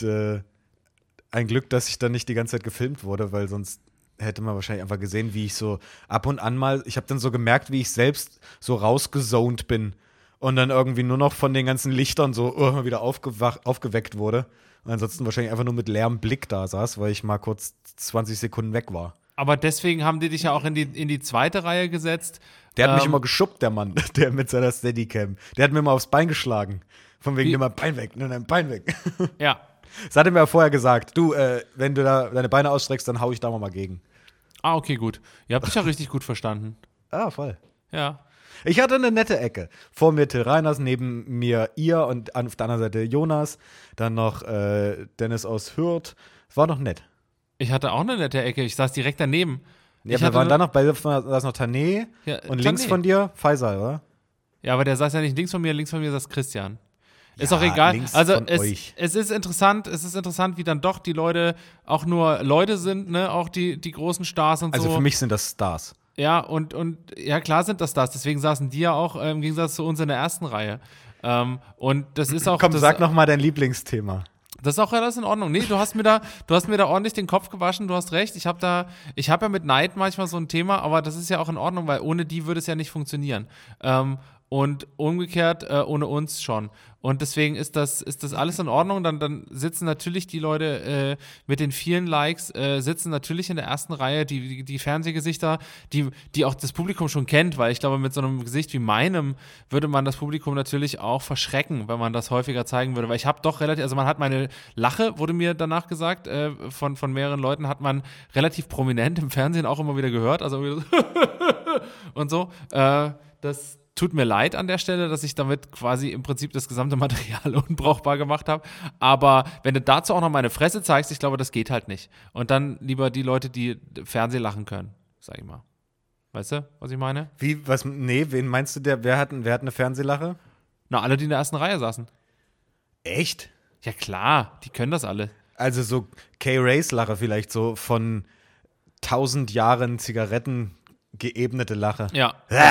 ein Glück, dass ich dann nicht die ganze Zeit gefilmt wurde, weil sonst hätte man wahrscheinlich einfach gesehen, wie ich so ab und an mal, ich habe dann so gemerkt, wie ich selbst so rausgezont bin und dann irgendwie nur noch von den ganzen Lichtern so wieder aufgeweckt wurde. Und ansonsten wahrscheinlich einfach nur mit leerem Blick da saß, weil ich mal kurz 20 Sekunden weg war. Aber deswegen haben die dich ja auch in die zweite Reihe gesetzt. Der hat mich immer geschubbt, der Mann, der mit seiner Steadicam. Der hat mir immer aufs Bein geschlagen. Von wegen, nimm mal Bein weg, nimm dein Bein weg. Ja. Das hat er mir ja vorher gesagt. Du, wenn du da deine Beine ausstreckst, dann hau ich da mal gegen. Ah, okay, gut. Ihr habt dich ja richtig gut verstanden. Ah, voll. Ja. Ich hatte eine nette Ecke. Vor mir Till Reiners, neben mir ihr und auf der anderen Seite Jonas. Dann noch Dennis aus Hürth. War noch nett. Ich hatte auch eine nette Ecke. Ich saß direkt daneben. Ja, wir waren da noch, da saß noch Tané und links von dir Faisal, oder? Ja, aber der saß ja nicht links von mir saß Christian. Ist auch egal. Also es ist interessant, wie dann doch die Leute auch nur Leute sind, ne, auch die großen Stars und so. Also für mich sind das Stars. Ja, und ja, klar sind das Stars, deswegen saßen die ja auch im Gegensatz zu uns in der ersten Reihe. Und das ist auch. Komm, sag noch mal dein Lieblingsthema. Das ist auch alles in Ordnung. Nee, du hast mir da ordentlich den Kopf gewaschen, du hast recht. Ich habe ja mit Neid manchmal so ein Thema, aber das ist ja auch in Ordnung, weil ohne die würde es ja nicht funktionieren. Und umgekehrt ohne uns schon. Und deswegen ist das alles in Ordnung. Dann sitzen natürlich die Leute mit den vielen Likes, sitzen natürlich in der ersten Reihe, die Fernsehgesichter, die auch das Publikum schon kennt, weil ich glaube, mit so einem Gesicht wie meinem würde man das Publikum natürlich auch verschrecken, wenn man das häufiger zeigen würde. Weil ich habe doch also man hat meine Lache, wurde mir danach gesagt, von mehreren Leuten hat man relativ prominent im Fernsehen auch immer wieder gehört. Also und so. Das tut mir leid an der Stelle, dass ich damit quasi im Prinzip das gesamte Material unbrauchbar gemacht habe. Aber wenn du dazu auch noch meine Fresse zeigst, ich glaube, das geht halt nicht. Und dann lieber die Leute, die Fernseh lachen können, sag ich mal. Weißt du, was ich meine? Wen meinst du, wer hat eine Fernsehlache? Na, alle, die in der ersten Reihe saßen. Echt? Ja klar, die können das alle. Also so K-Race-Lache vielleicht, so von 1000 Jahren Zigaretten geebnete Lache. Ja.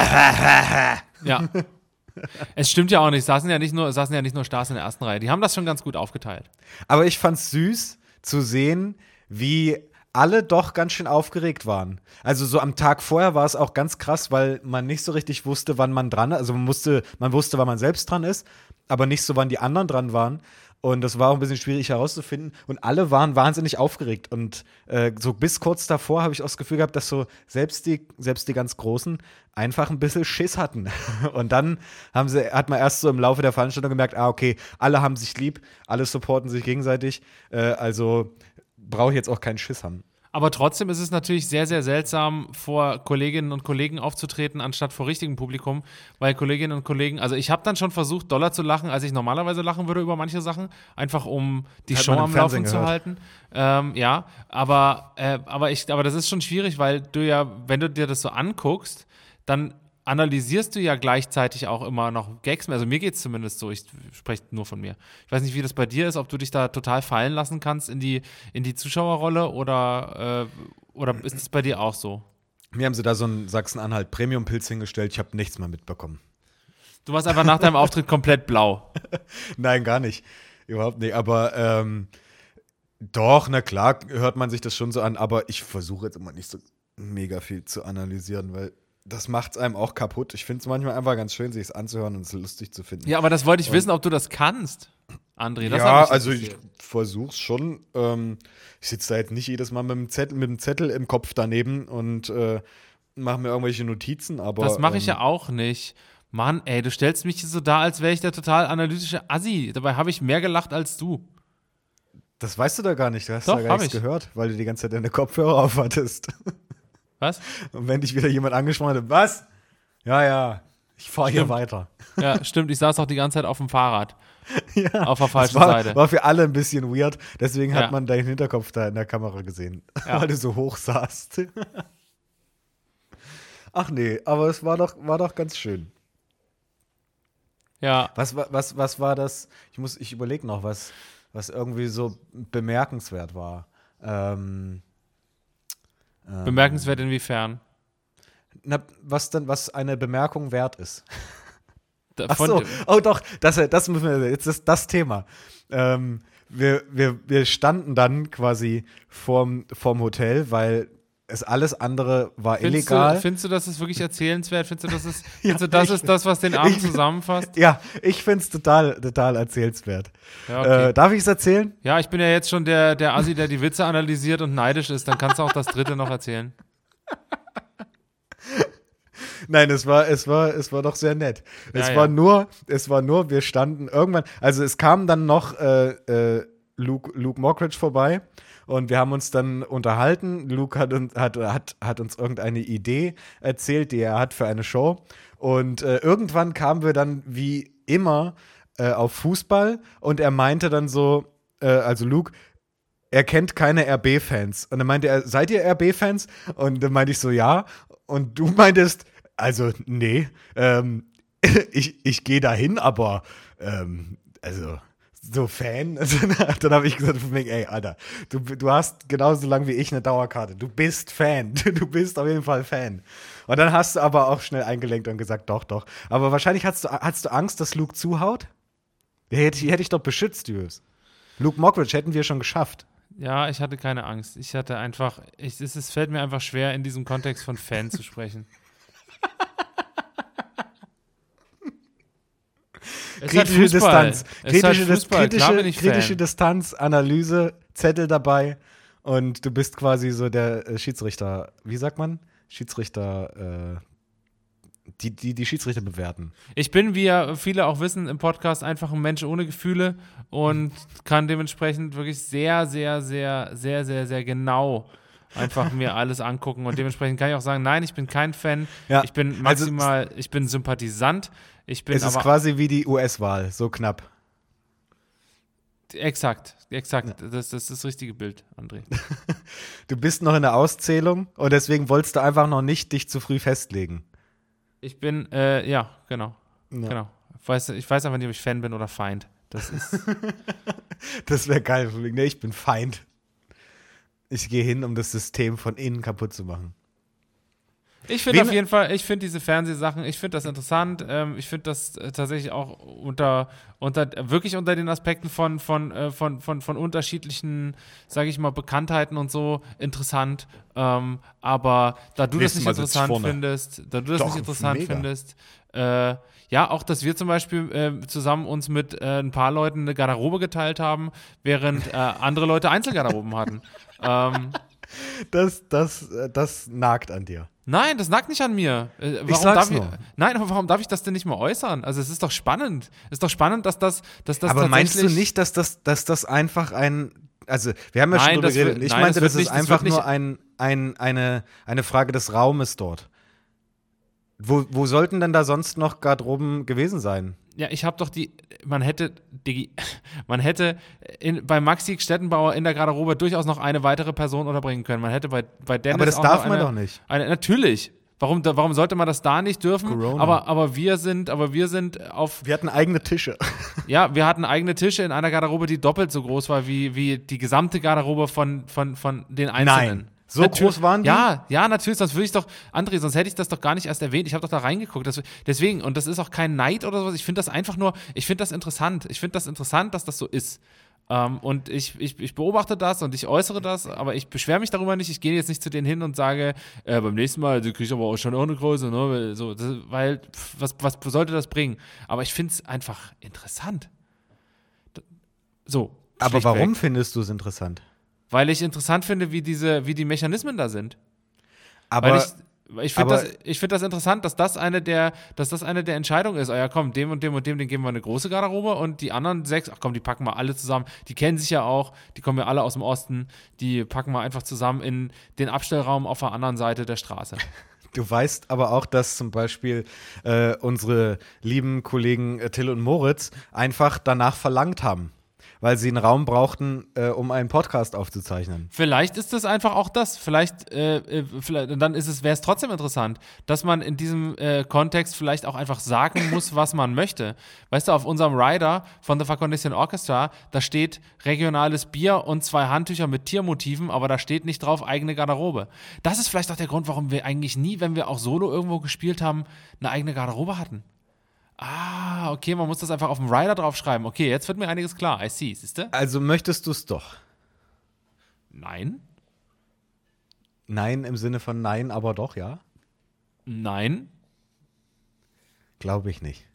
Ja. Es stimmt ja auch nicht. Saßen ja nicht nur Stars in der ersten Reihe. Die haben das schon ganz gut aufgeteilt. Aber ich fand's süß zu sehen, wie alle doch ganz schön aufgeregt waren. Also so am Tag vorher war es auch ganz krass, weil man nicht so richtig wusste, wann man dran ist. Also man wusste, wann man selbst dran ist, aber nicht so, wann die anderen dran waren. Und das war auch ein bisschen schwierig herauszufinden. Und alle waren wahnsinnig aufgeregt. Und so bis kurz davor habe ich auch das Gefühl gehabt, dass so selbst die ganz Großen einfach ein bisschen Schiss hatten. Und dann hat man erst so im Laufe der Veranstaltung gemerkt, okay, alle haben sich lieb, alle supporten sich gegenseitig. Also brauche ich jetzt auch keinen Schiss haben. Aber trotzdem ist es natürlich sehr, sehr seltsam, vor Kolleginnen und Kollegen aufzutreten, anstatt vor richtigem Publikum, weil Kolleginnen und Kollegen, also ich habe dann schon versucht, doller zu lachen, als ich normalerweise lachen würde über manche Sachen, einfach um die Show am Laufen zu halten. Ja, aber das ist schon schwierig, weil du ja, wenn du dir das so anguckst, dann analysierst du ja gleichzeitig auch immer noch Gags. Also mir geht es zumindest so, ich spreche nur von mir. Ich weiß nicht, wie das bei dir ist, ob du dich da total fallen lassen kannst in die Zuschauerrolle oder ist es bei dir auch so? Mir haben sie da so einen Sachsen-Anhalt Premium-Pilz hingestellt, ich habe nichts mehr mitbekommen. Du warst einfach nach deinem Auftritt komplett blau. Nein, gar nicht. Überhaupt nicht. Aber doch, na klar, hört man sich das schon so an, aber ich versuche jetzt immer nicht so mega viel zu analysieren, weil das macht es einem auch kaputt. Ich finde es manchmal einfach ganz schön, sich es anzuhören und es lustig zu finden. Ja, aber das wollte ich wissen, ob du das kannst, André. Das ja, also ich versuche es schon. Ich sitze da jetzt nicht jedes Mal mit dem Zettel im Kopf daneben und mache mir irgendwelche Notizen, aber das mache ich ja auch nicht. Mann, ey, du stellst mich so dar, als wäre ich der total analytische Assi. Dabei habe ich mehr gelacht als du. Das weißt du da gar nicht. Du hast Doch, da gar nichts gehört, weil du die ganze Zeit deine Kopfhörer aufhattest. Was? Und wenn dich wieder jemand angesprochen hat, was? Ja, ich fahre hier weiter. Ja, stimmt, ich saß auch die ganze Zeit auf dem Fahrrad. Ja, auf der falschen Seite. War für alle ein bisschen weird, deswegen hat man deinen Hinterkopf da in der Kamera gesehen, weil du so hoch saßt. Ach nee, aber es war doch ganz schön. Ja. Was war das? Ich überlege noch, was irgendwie so bemerkenswert war. Bemerkenswert inwiefern? Was eine Bemerkung wert ist. Ach so, doch, das müssen wir, jetzt ist das Thema. Wir standen dann quasi vorm Hotel, weil es alles andere war illegal. Findest du, das ist wirklich erzählenswert? Findest du, das ist das, was den Abend zusammenfasst? Ja, ich finde es total erzählenswert. Ja, okay. Darf ich es erzählen? Ja, ich bin ja jetzt schon der Assi, der die Witze analysiert und neidisch ist. Dann kannst du auch das dritte noch erzählen. Nein, es war doch sehr nett. Es war nur, wir standen irgendwann, also es kam dann noch Luke Mockridge vorbei und wir haben uns dann unterhalten. Luke hat uns irgendeine Idee erzählt, die er hat für eine Show. Und irgendwann kamen wir dann wie immer auf Fußball und er meinte dann so, also Luke, er kennt keine RB-Fans. Und dann meinte er, seid ihr RB-Fans? Und dann meinte ich so, ja. Und du meintest, also, nee, ich gehe dahin, aber, also, so Fan. Dann habe ich gesagt, ey, Alter, du hast genauso lang wie ich eine Dauerkarte. Du bist Fan. Du bist auf jeden Fall Fan. Und dann hast du aber auch schnell eingelenkt und gesagt, doch. Aber wahrscheinlich hast du Angst, dass Luke zuhaut? Hätte ich doch beschützt, Julius. Luke Mockridge hätten wir schon geschafft. Ja, ich hatte keine Angst. Ich hatte einfach, es fällt mir einfach schwer, in diesem Kontext von Fan zu sprechen. Kritische Distanz. Kritische Distanz, Analyse, Zettel dabei und du bist quasi so der Schiedsrichter. Wie sagt man? Schiedsrichter, die Schiedsrichter bewerten. Ich bin, wie ja viele auch wissen, im Podcast einfach ein Mensch ohne Gefühle und kann dementsprechend wirklich sehr, sehr, sehr, sehr, sehr, sehr genau einfach mir alles angucken und dementsprechend kann ich auch sagen, nein, ich bin kein Fan, ich bin maximal, ich bin Sympathisant. Es ist quasi wie die US-Wahl, so knapp. Exakt. Ja. Das ist das richtige Bild, André. Du bist noch in der Auszählung und deswegen wolltest du einfach noch nicht dich zu früh festlegen. Ich bin, genau. Genau. Ich weiß einfach nicht, ob ich Fan bin oder Feind. Das ist. Das wäre geil. Nee, ich bin Feind. Ich gehe hin, um das System von innen kaputt zu machen. Ich finde auf jeden Fall, diese Fernsehsachen, ich finde das interessant. Ich finde das tatsächlich auch wirklich unter den Aspekten von unterschiedlichen, sage ich mal, Bekanntheiten und so interessant. Aber da du das nicht interessant findest, Ja, auch, dass wir zum Beispiel zusammen uns mit ein paar Leuten eine Garderobe geteilt haben, während andere Leute Einzelgarderoben hatten. Das nagt an dir. Nein, das nagt nicht an mir. Ich sag's nur. Nein, aber warum darf ich das denn nicht mal äußern? Also es ist doch spannend. Es ist doch spannend, dass das Aber meinst du nicht, dass das einfach also wir haben ja schon drüber geredet. Ich meinte, das ist einfach nur eine Frage des Raumes dort. Wo sollten denn da sonst noch Garderoben gewesen sein? Ja, ich habe doch man hätte bei Maxi Stettenbauer in der Garderobe durchaus noch eine weitere Person unterbringen können. Man hätte bei Dennis aber das auch darf noch man doch nicht. Natürlich. Warum sollte man das da nicht dürfen? Corona. Aber wir sind auf. Wir hatten eigene Tische. Ja, wir hatten eigene Tische in einer Garderobe, die doppelt so groß war wie die gesamte Garderobe von den Einzelnen. Nein. So groß waren die? Ja, natürlich, André, sonst hätte ich das doch gar nicht erst erwähnt. Ich habe doch da reingeguckt. Deswegen, und das ist auch kein Neid oder sowas, ich finde das interessant. Ich finde das interessant, dass das so ist. Und ich beobachte das und ich äußere das, aber ich beschwere mich darüber nicht. Ich gehe jetzt nicht zu denen hin und sage, beim nächsten Mal, du kriegst aber auch schon eine Größe, ne? So, weil, was sollte das bringen? Aber ich finde es einfach interessant. So. Aber warum findest du es interessant? Weil ich interessant finde, wie die Mechanismen da sind. Aber ich finde das interessant, dass das eine der Entscheidungen ist. Ja, komm, dem und dem und dem, den geben wir eine große Garderobe und die anderen 6, ach komm, die packen wir alle zusammen. Die kennen sich ja auch, die kommen ja alle aus dem Osten. Die packen wir einfach zusammen in den Abstellraum auf der anderen Seite der Straße. Du weißt aber auch, dass zum Beispiel unsere lieben Kollegen Till und Moritz einfach danach verlangt haben, weil sie einen Raum brauchten, um einen Podcast aufzuzeichnen. Vielleicht ist das einfach auch das. Vielleicht dann wäre es trotzdem interessant, dass man in diesem Kontext vielleicht auch einfach sagen muss, was man möchte. Weißt du, auf unserem Rider von The Facondition Orchestra, da steht regionales Bier und 2 Handtücher mit Tiermotiven, aber da steht nicht drauf eigene Garderobe. Das ist vielleicht auch der Grund, warum wir eigentlich nie, wenn wir auch solo irgendwo gespielt haben, eine eigene Garderobe hatten. Ah, okay, man muss das einfach auf dem Rider draufschreiben. Okay, jetzt wird mir einiges klar. I see, siehst du? Also möchtest du es doch? Nein. Nein im Sinne von nein, aber doch, ja? Nein. Glaube ich nicht.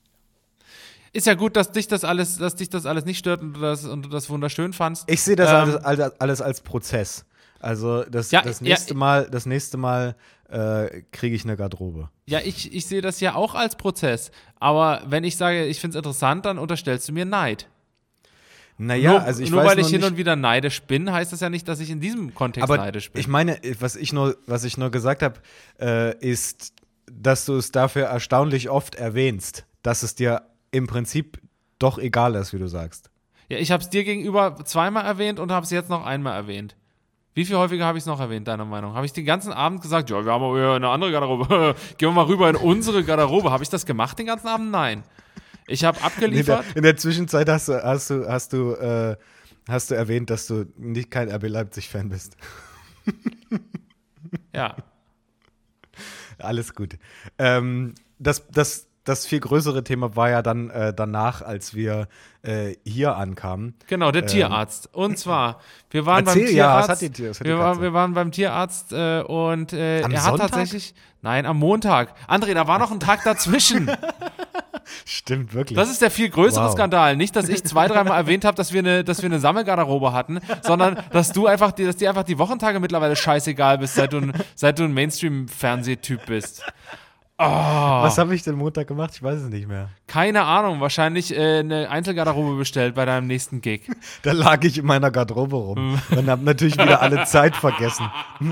Ist ja gut, dass dich das alles nicht stört und du das wunderschön fandst. Ich sehe das alles als Prozess. Also das nächste Mal kriege ich eine Garderobe. Ja, ich sehe das ja auch als Prozess. Aber wenn ich sage, ich finde es interessant, dann unterstellst du mir Neid. Naja, also ich weiß nur weil ich noch hin nicht, und wieder neidisch bin, heißt das ja nicht, dass ich in diesem Kontext neidisch bin. Ich meine, was ich nur gesagt habe, ist, dass du es dafür erstaunlich oft erwähnst, dass es dir im Prinzip doch egal ist, wie du sagst. Ja, ich habe es dir gegenüber 2-mal erwähnt und habe es jetzt noch einmal erwähnt. Wie viel häufiger habe ich es noch erwähnt, deiner Meinung? Habe ich den ganzen Abend gesagt, ja, wir haben aber eine andere Garderobe. Gehen wir mal rüber in unsere Garderobe. Habe ich das gemacht den ganzen Abend? Nein. Ich habe abgeliefert. In der Zwischenzeit hast du erwähnt, dass du nicht kein RB Leipzig-Fan bist. Ja. Alles gut. Das viel größere Thema war ja dann danach, als wir hier ankamen. Genau, der Tierarzt. Und zwar, wir waren beim Tierarzt. Ja, was hat die Katze? Wir waren beim Tierarzt und er hat Sonntag? Tatsächlich. Nein, am Montag. André, da war noch ein Tag dazwischen. Stimmt, wirklich. Das ist der viel größere Skandal. Nicht, dass ich 2-3 Mal erwähnt habe, dass wir eine Sammelgarderobe hatten, sondern dass dir einfach die Wochentage mittlerweile scheißegal bist, seit du ein Mainstream-Fernsehtyp bist. Oh. Was habe ich denn Montag gemacht? Ich weiß es nicht mehr. Keine Ahnung, wahrscheinlich eine Einzelgarderobe bestellt bei deinem nächsten Gig. Da lag ich in meiner Garderobe rum und habe natürlich wieder alle Zeit vergessen.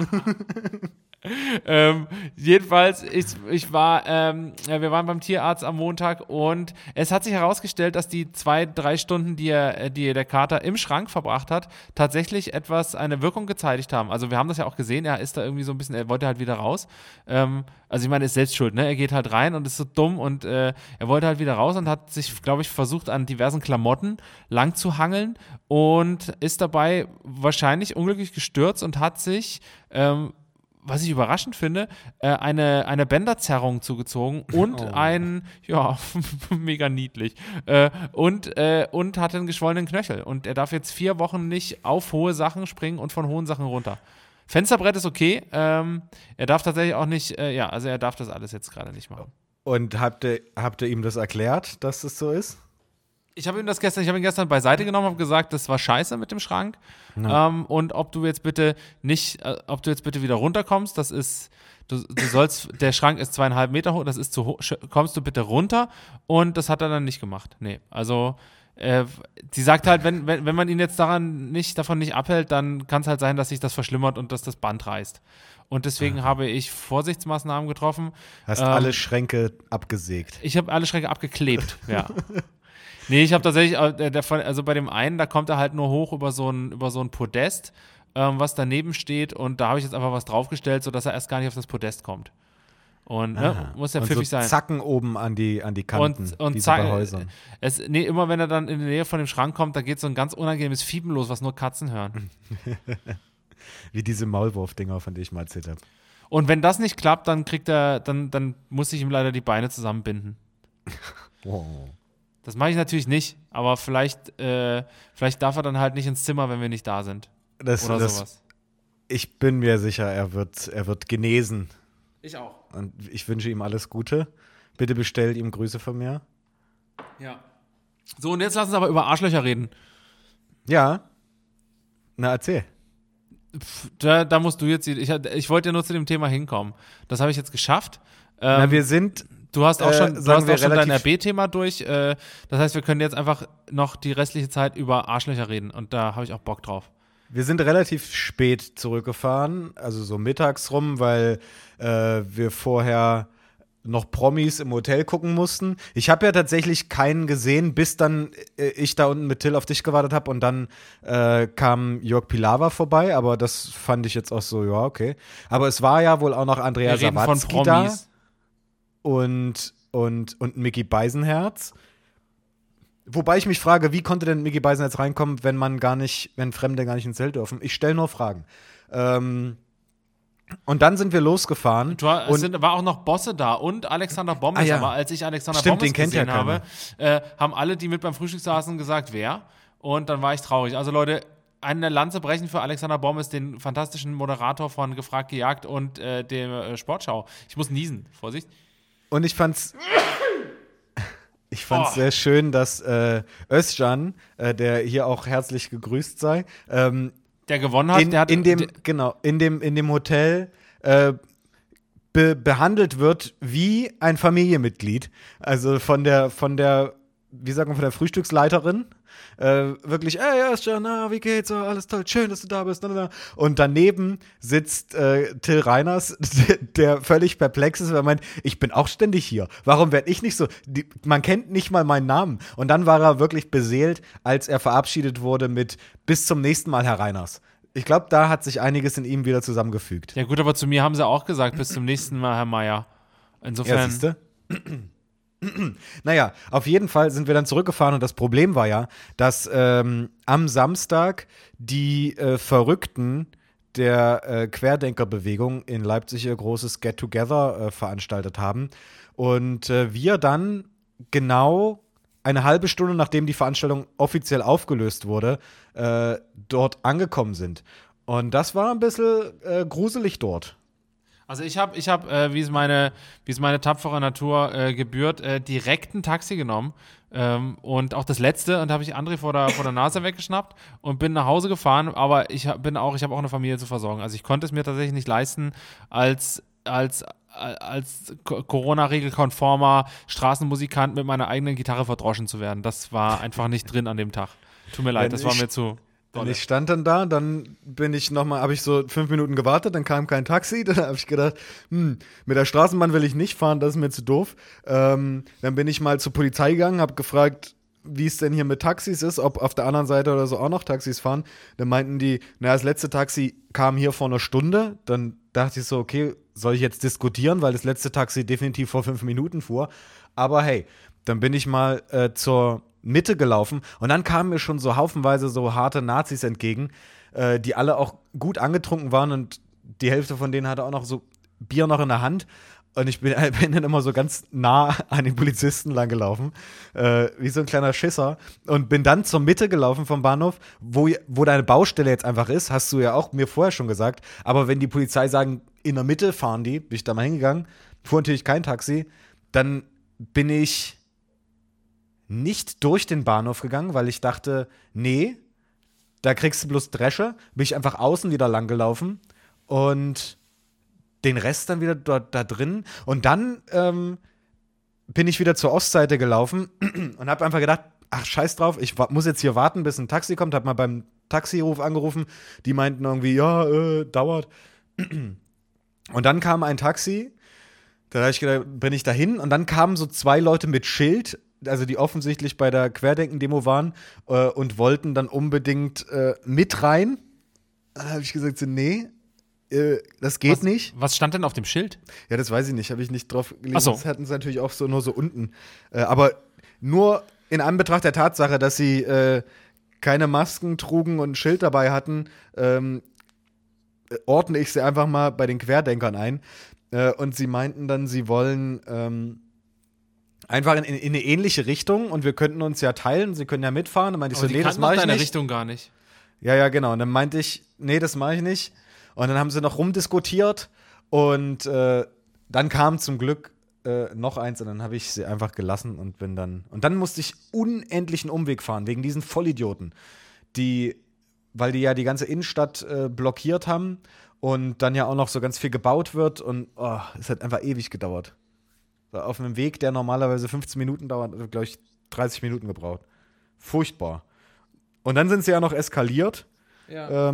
Jedenfalls, wir waren beim Tierarzt am Montag und es hat sich herausgestellt, dass die 2-3 Stunden, die der Kater im Schrank verbracht hat, tatsächlich eine Wirkung gezeitigt haben. Also wir haben das ja auch gesehen, er ist da irgendwie so ein bisschen, er wollte halt wieder raus. Also ich meine, er ist selbst schuld, ne? Er geht halt rein und ist so dumm und er wollte halt wieder raus und hat sich, glaube ich, versucht, an diversen Klamotten lang zu hangeln und ist dabei wahrscheinlich unglücklich gestürzt und hat sich was ich überraschend finde, eine Bänderzerrung zugezogen und mega niedlich, und hatte einen geschwollenen Knöchel. Und er darf jetzt 4 Wochen nicht auf hohe Sachen springen und von hohen Sachen runter. Fensterbrett ist okay, er darf tatsächlich auch nicht, also er darf das alles jetzt gerade nicht machen. Und habt ihr ihm das erklärt, dass das so ist? Ich habe ihn gestern beiseite genommen, habe gesagt, das war scheiße mit dem Schrank. Ja. Und ob du jetzt bitte wieder runterkommst, du sollst, der Schrank ist 2,5 Meter hoch, das ist zu hoch, kommst du bitte runter. Und das hat er dann nicht gemacht. Nee, also sie sagt halt, wenn man ihn jetzt davon nicht abhält, dann kann es halt sein, dass sich das verschlimmert und dass das Band reißt. Und deswegen habe ich Vorsichtsmaßnahmen getroffen. Hast alle Schränke abgesägt. Ich habe alle Schränke abgeklebt, ja. Nee, ich habe tatsächlich, also bei dem einen, da kommt er halt nur hoch über so ein Podest, was daneben steht, und da habe ich jetzt einfach was draufgestellt, sodass er erst gar nicht auf das Podest kommt. Und muss ja pfiffig so sein. Zacken oben an die Kanten, und wie zack, so bei Häusern. Immer wenn er dann in der Nähe von dem Schrank kommt, da geht so ein ganz unangenehmes Fiepen los, was nur Katzen hören. Wie diese Maulwurf-Dinger, von denen ich mal erzählt habe. Und wenn das nicht klappt, dann muss ich ihm leider die Beine zusammenbinden. Oh. Das mache ich natürlich nicht, aber vielleicht darf er dann halt nicht ins Zimmer, wenn wir nicht da sind. Oder sowas. Ich bin mir sicher, er wird genesen. Ich auch. Und ich wünsche ihm alles Gute. Bitte bestellt ihm Grüße von mir. Ja. So, und jetzt lass uns aber über Arschlöcher reden. Ja. Na, erzähl. Da musst du jetzt, ich wollte ja nur zu dem Thema hinkommen. Das habe ich jetzt geschafft. Wir sind Du hast auch schon, schon dein relativ RB-Thema durch. Das heißt, wir können jetzt einfach noch die restliche Zeit über Arschlöcher reden. Und da habe ich auch Bock drauf. Wir sind relativ spät zurückgefahren, also so mittags rum, weil wir vorher noch Promis im Hotel gucken mussten. Ich habe ja tatsächlich keinen gesehen, bis dann ich da unten mit Till auf dich gewartet habe, und dann kam Jörg Pilawa vorbei, aber das fand ich jetzt auch so, ja, okay. Aber es war ja wohl auch noch Andrea Sawatzki da und Micky Beisenherz. Wobei ich mich frage, wie konnte denn Micky Beisenherz reinkommen, wenn Fremde gar nicht ins Zelt dürfen? Ich stelle nur Fragen. Und dann sind wir losgefahren. War auch noch Bosse da und Alexander Bommes. Ja. Aber als ich Alexander Bommes gesehen habe, haben alle, die mit beim Frühstück saßen, gesagt, wer? Und dann war ich traurig. Also Leute, eine Lanze brechen für Alexander Bommes, den fantastischen Moderator von Gefragt gejagt und der Sportschau. Ich muss niesen. Vorsicht. Und ich fand's sehr schön, dass Özcan, der hier auch herzlich gegrüßt sei, der gewonnen hat. In dem Hotel behandelt wird wie ein Familienmitglied. Also von der wie sagt man, von der Frühstücksleiterin. Wirklich, ey, Özcan, wie geht's? Oh, alles toll, schön, dass du da bist. Und daneben sitzt Till Reiners, der völlig perplex ist, weil er meint, ich bin auch ständig hier. Warum werde ich nicht so? Man kennt nicht mal meinen Namen. Und dann war er wirklich beseelt, als er verabschiedet wurde mit bis zum nächsten Mal, Herr Reiners. Ich glaube, da hat sich einiges in ihm wieder zusammengefügt. Ja gut, aber zu mir haben sie auch gesagt, bis zum nächsten Mal, Herr Meier. Insofern. Ja, siehste? Naja, auf jeden Fall sind wir dann zurückgefahren, und das Problem war ja, dass am Samstag die Verrückten der Querdenkerbewegung in Leipzig ihr großes Get-Together veranstaltet haben, und wir dann genau eine halbe Stunde, nachdem die Veranstaltung offiziell aufgelöst wurde, dort angekommen sind. Und das war ein bisschen gruselig dort. Also ich hab, wie es meine tapfere Natur gebührt, direkt ein Taxi genommen und auch das letzte, und habe ich André vor der Nase weggeschnappt und bin nach Hause gefahren, aber ich habe auch eine Familie zu versorgen. Also ich konnte es mir tatsächlich nicht leisten, als Corona-regelkonformer Straßenmusikant mit meiner eigenen Gitarre verdroschen zu werden. Das war einfach nicht drin an dem Tag. Tut mir leid, das war mir zu... Und ich stand dann da, dann habe ich so 5 Minuten gewartet, dann kam kein Taxi, dann habe ich gedacht, mit der Straßenbahn will ich nicht fahren, das ist mir zu doof. Dann bin ich mal zur Polizei gegangen, habe gefragt, wie es denn hier mit Taxis ist, ob auf der anderen Seite oder so auch noch Taxis fahren. Dann meinten die, das letzte Taxi kam hier vor einer Stunde. Dann dachte ich so, okay, soll ich jetzt diskutieren, weil das letzte Taxi definitiv vor 5 Minuten fuhr. Aber hey, dann bin ich mal zur Mitte gelaufen, und dann kamen mir schon so haufenweise so harte Nazis entgegen, die alle auch gut angetrunken waren, und die Hälfte von denen hatte auch noch so Bier noch in der Hand, und ich bin dann immer so ganz nah an den Polizisten lang gelaufen, wie so ein kleiner Schisser, und bin dann zur Mitte gelaufen vom Bahnhof, wo deine Baustelle jetzt einfach ist, hast du ja auch mir vorher schon gesagt, aber wenn die Polizei sagen, in der Mitte fahren die, bin ich da mal hingegangen, fuhr natürlich kein Taxi, Dann bin ich nicht durch den Bahnhof gegangen, weil ich dachte, nee, da kriegst du bloß Dresche. Bin ich einfach außen wieder lang gelaufen und den Rest dann wieder dort da drin. Und dann bin ich wieder zur Ostseite gelaufen und habe einfach gedacht, ach, scheiß drauf, ich muss jetzt hier warten, bis ein Taxi kommt. Hab mal beim Taxiruf angerufen. Die meinten irgendwie, ja, dauert. Und dann kam ein Taxi. Da habe ich gedacht, bin ich dahin. Und dann kamen so 2 Leute mit Schild, also die offensichtlich bei der Querdenken-Demo waren und wollten dann unbedingt mit rein. Da habe ich gesagt, so, nee, das geht nicht. Was stand denn auf dem Schild? Ja, das weiß ich nicht, habe ich nicht drauf gelesen. Ach so. Das hatten sie natürlich auch so nur so unten. Aber nur in Anbetracht der Tatsache, dass sie keine Masken trugen und ein Schild dabei hatten, ordne ich sie einfach mal bei den Querdenkern ein. Und sie meinten dann, sie wollen einfach in eine ähnliche Richtung und wir könnten uns ja teilen, sie können ja mitfahren. Und meinte ich so, nee, das mache ich deine nicht. Richtung gar nicht. Ja, genau. Und dann meinte ich, nee, das mache ich nicht. Und dann haben sie noch rumdiskutiert und dann kam zum Glück noch eins und dann habe ich sie einfach gelassen und bin dann. Und dann musste ich unendlichen Umweg fahren, wegen diesen Vollidioten, weil die ja die ganze Innenstadt blockiert haben und dann ja auch noch so ganz viel gebaut wird und es hat einfach ewig gedauert. Auf einem Weg, der normalerweise 15 Minuten dauert, glaube ich, 30 Minuten gebraucht. Furchtbar. Und dann sind sie ja noch eskaliert. Ja.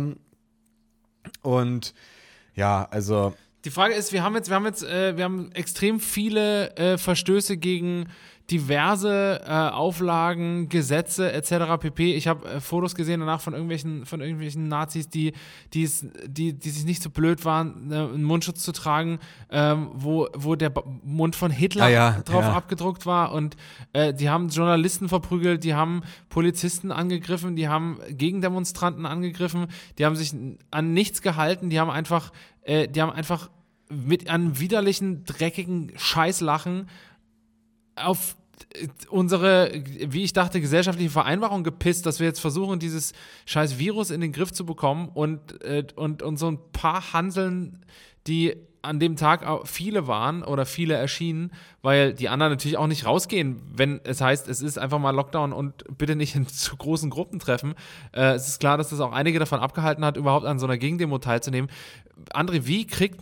Und ja, also. Die Frage ist, wir haben extrem viele Verstöße gegen diverse Auflagen, Gesetze etc. pp. Ich habe Fotos gesehen danach von irgendwelchen Nazis, die sich nicht so blöd waren, einen Mundschutz zu tragen, wo der Mund von Hitler drauf abgedruckt war und die haben Journalisten verprügelt, die haben Polizisten angegriffen, die haben Gegendemonstranten angegriffen, die haben sich an nichts gehalten, die haben einfach mit einem widerlichen, dreckigen Scheißlachen auf unsere, wie ich dachte, gesellschaftliche Vereinbarung gepisst, dass wir jetzt versuchen, dieses scheiß Virus in den Griff zu bekommen und so ein paar Hanseln, die an dem Tag viele waren oder viele erschienen, weil die anderen natürlich auch nicht rausgehen, wenn es heißt, es ist einfach mal Lockdown und bitte nicht in zu großen Gruppen treffen. Es ist klar, dass das auch einige davon abgehalten hat, überhaupt an so einer Gegendemo teilzunehmen. André, wie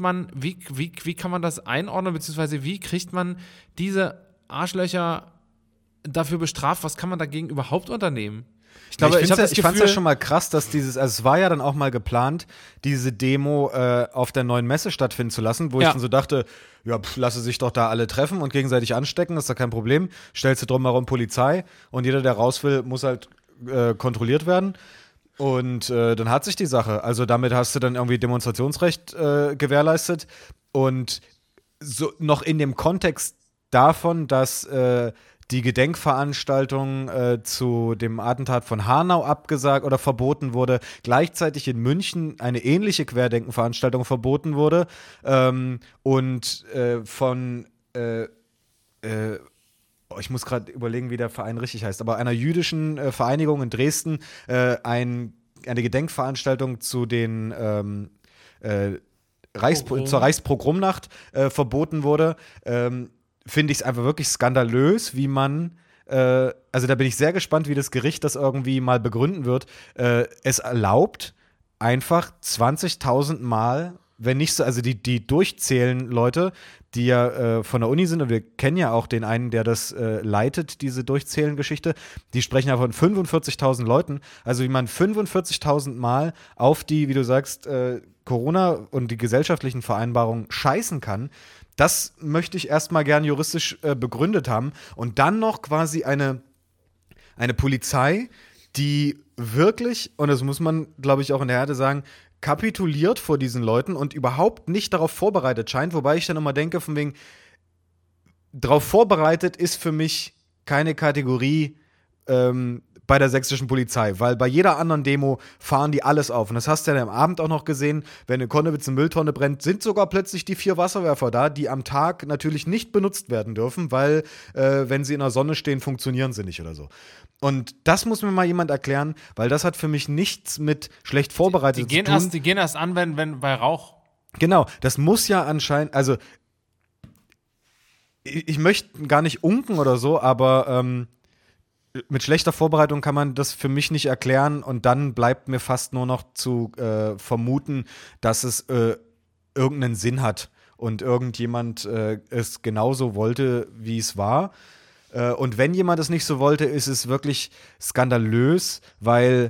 kann man das einordnen, beziehungsweise wie kriegt man diese Arschlöcher dafür bestraft? Was kann man dagegen überhaupt unternehmen? Ich fand es ja schon mal krass, dass es war ja dann auch mal geplant, diese Demo auf der neuen Messe stattfinden zu lassen, wo ich dann so dachte, ja, lasse sich doch da alle treffen und gegenseitig anstecken, ist doch kein Problem. Stellst du drumherum Polizei und jeder, der raus will, muss halt kontrolliert werden. Und dann hat sich die Sache. Also damit hast du dann irgendwie Demonstrationsrecht gewährleistet und so noch in dem Kontext davon, dass die Gedenkveranstaltung zu dem Attentat von Hanau abgesagt oder verboten wurde, gleichzeitig in München eine ähnliche Querdenkenveranstaltung verboten wurde und von ich muss gerade überlegen, wie der Verein richtig heißt, aber einer jüdischen Vereinigung in Dresden eine Gedenkveranstaltung zu den zur Reichspogromnacht verboten wurde, finde ich es einfach wirklich skandalös, wie man, also da bin ich sehr gespannt, wie das Gericht das irgendwie mal begründen wird, es erlaubt, einfach 20.000 Mal, wenn nicht so, also die durchzählen Leute, die ja von der Uni sind, und wir kennen ja auch den einen, der das leitet, diese Durchzählen-Geschichte, die sprechen ja von 45.000 Leuten, also wie man 45.000 Mal auf die, wie du sagst, Corona und die gesellschaftlichen Vereinbarungen scheißen kann. Das möchte ich erstmal gern juristisch begründet haben. Und dann noch quasi eine Polizei, die wirklich, und das muss man, glaube ich, auch in der Härte sagen, kapituliert vor diesen Leuten und überhaupt nicht darauf vorbereitet scheint. Wobei ich dann immer denke, von wegen, darauf vorbereitet ist für mich keine Kategorie bei der sächsischen Polizei, weil bei jeder anderen Demo fahren die alles auf. Und das hast du ja am Abend auch noch gesehen, wenn in Konnewitz eine Mülltonne brennt, sind sogar plötzlich die 4 Wasserwerfer da, die am Tag natürlich nicht benutzt werden dürfen, weil wenn sie in der Sonne stehen, funktionieren sie nicht oder so. Und das muss mir mal jemand erklären, weil das hat für mich nichts mit schlecht vorbereitet zu tun. Die gehen erst an, wenn bei Rauch. Genau, das muss ja anscheinend, also ich möchte gar nicht unken oder so, aber mit schlechter Vorbereitung kann man das für mich nicht erklären und dann bleibt mir fast nur noch zu vermuten, dass es irgendeinen Sinn hat und irgendjemand es genauso wollte, wie es war. Und wenn jemand es nicht so wollte, ist es wirklich skandalös, weil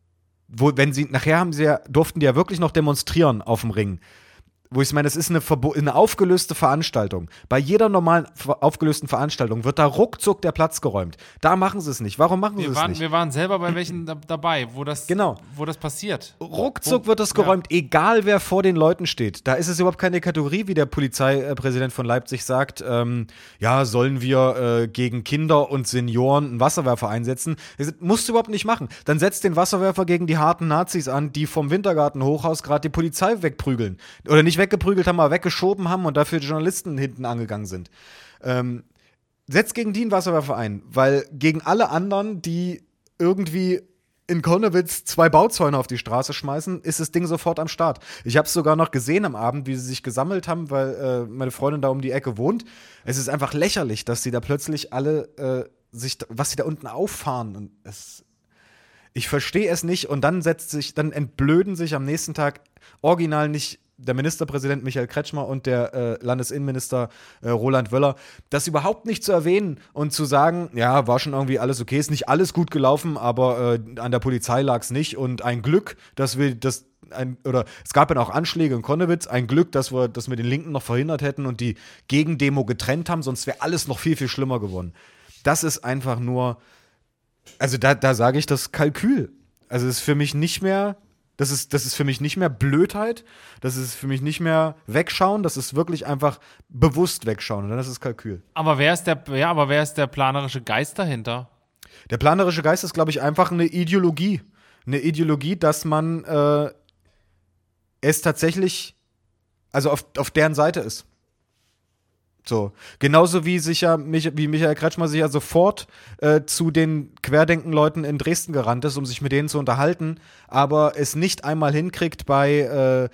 durften die ja wirklich noch demonstrieren auf dem Ring. Wo ich meine, das ist eine aufgelöste Veranstaltung. Bei jeder normalen aufgelösten Veranstaltung wird da ruckzuck der Platz geräumt. Da machen sie es nicht. Warum machen sie es nicht? Wir waren selber bei welchen dabei, wo das passiert. Ruckzuck wird das geräumt, egal wer vor den Leuten steht. Da ist es überhaupt keine Kategorie, wie der Polizeipräsident von Leipzig sagt, sollen wir gegen Kinder und Senioren einen Wasserwerfer einsetzen? Das musst du überhaupt nicht machen. Dann setzt den Wasserwerfer gegen die harten Nazis an, die vom Wintergarten-Hochhaus gerade die Polizei wegprügeln. Oder nicht weggeprügelt haben, aber weggeschoben haben und dafür Journalisten hinten angegangen sind. Setzt gegen die einen Wasserwerfer ein, weil gegen alle anderen, die irgendwie in Konnewitz 2 Bauzäune auf die Straße schmeißen, ist das Ding sofort am Start. Ich habe es sogar noch gesehen am Abend, wie sie sich gesammelt haben, weil meine Freundin da um die Ecke wohnt. Es ist einfach lächerlich, dass sie da plötzlich alle was sie da unten auffahren. Und ich verstehe es nicht und dann entblöden sich am nächsten Tag original nicht der Ministerpräsident Michael Kretschmer und der Landesinnenminister Roland Wöller, das überhaupt nicht zu erwähnen und zu sagen, ja, war schon irgendwie alles okay, ist nicht alles gut gelaufen, aber an der Polizei lag es nicht und ein Glück, es gab ja auch Anschläge in Konnewitz, ein Glück, dass wir den Linken noch verhindert hätten und die Gegendemo getrennt haben, sonst wäre alles noch viel, viel schlimmer geworden. Das ist einfach nur, also da sage ich das Kalkül. Also es ist für mich nicht mehr Das ist für mich nicht mehr Blödheit, das ist für mich nicht mehr Wegschauen, das ist wirklich einfach bewusst wegschauen und dann ist es Kalkül. Aber wer ist der planerische Geist dahinter? Der planerische Geist ist, glaube ich, einfach eine Ideologie. Eine Ideologie, dass man es tatsächlich, also auf deren Seite ist. So. Genauso wie Michael Kretschmer sich ja sofort zu den Querdenken-Leuten in Dresden gerannt ist, um sich mit denen zu unterhalten, aber es nicht einmal hinkriegt bei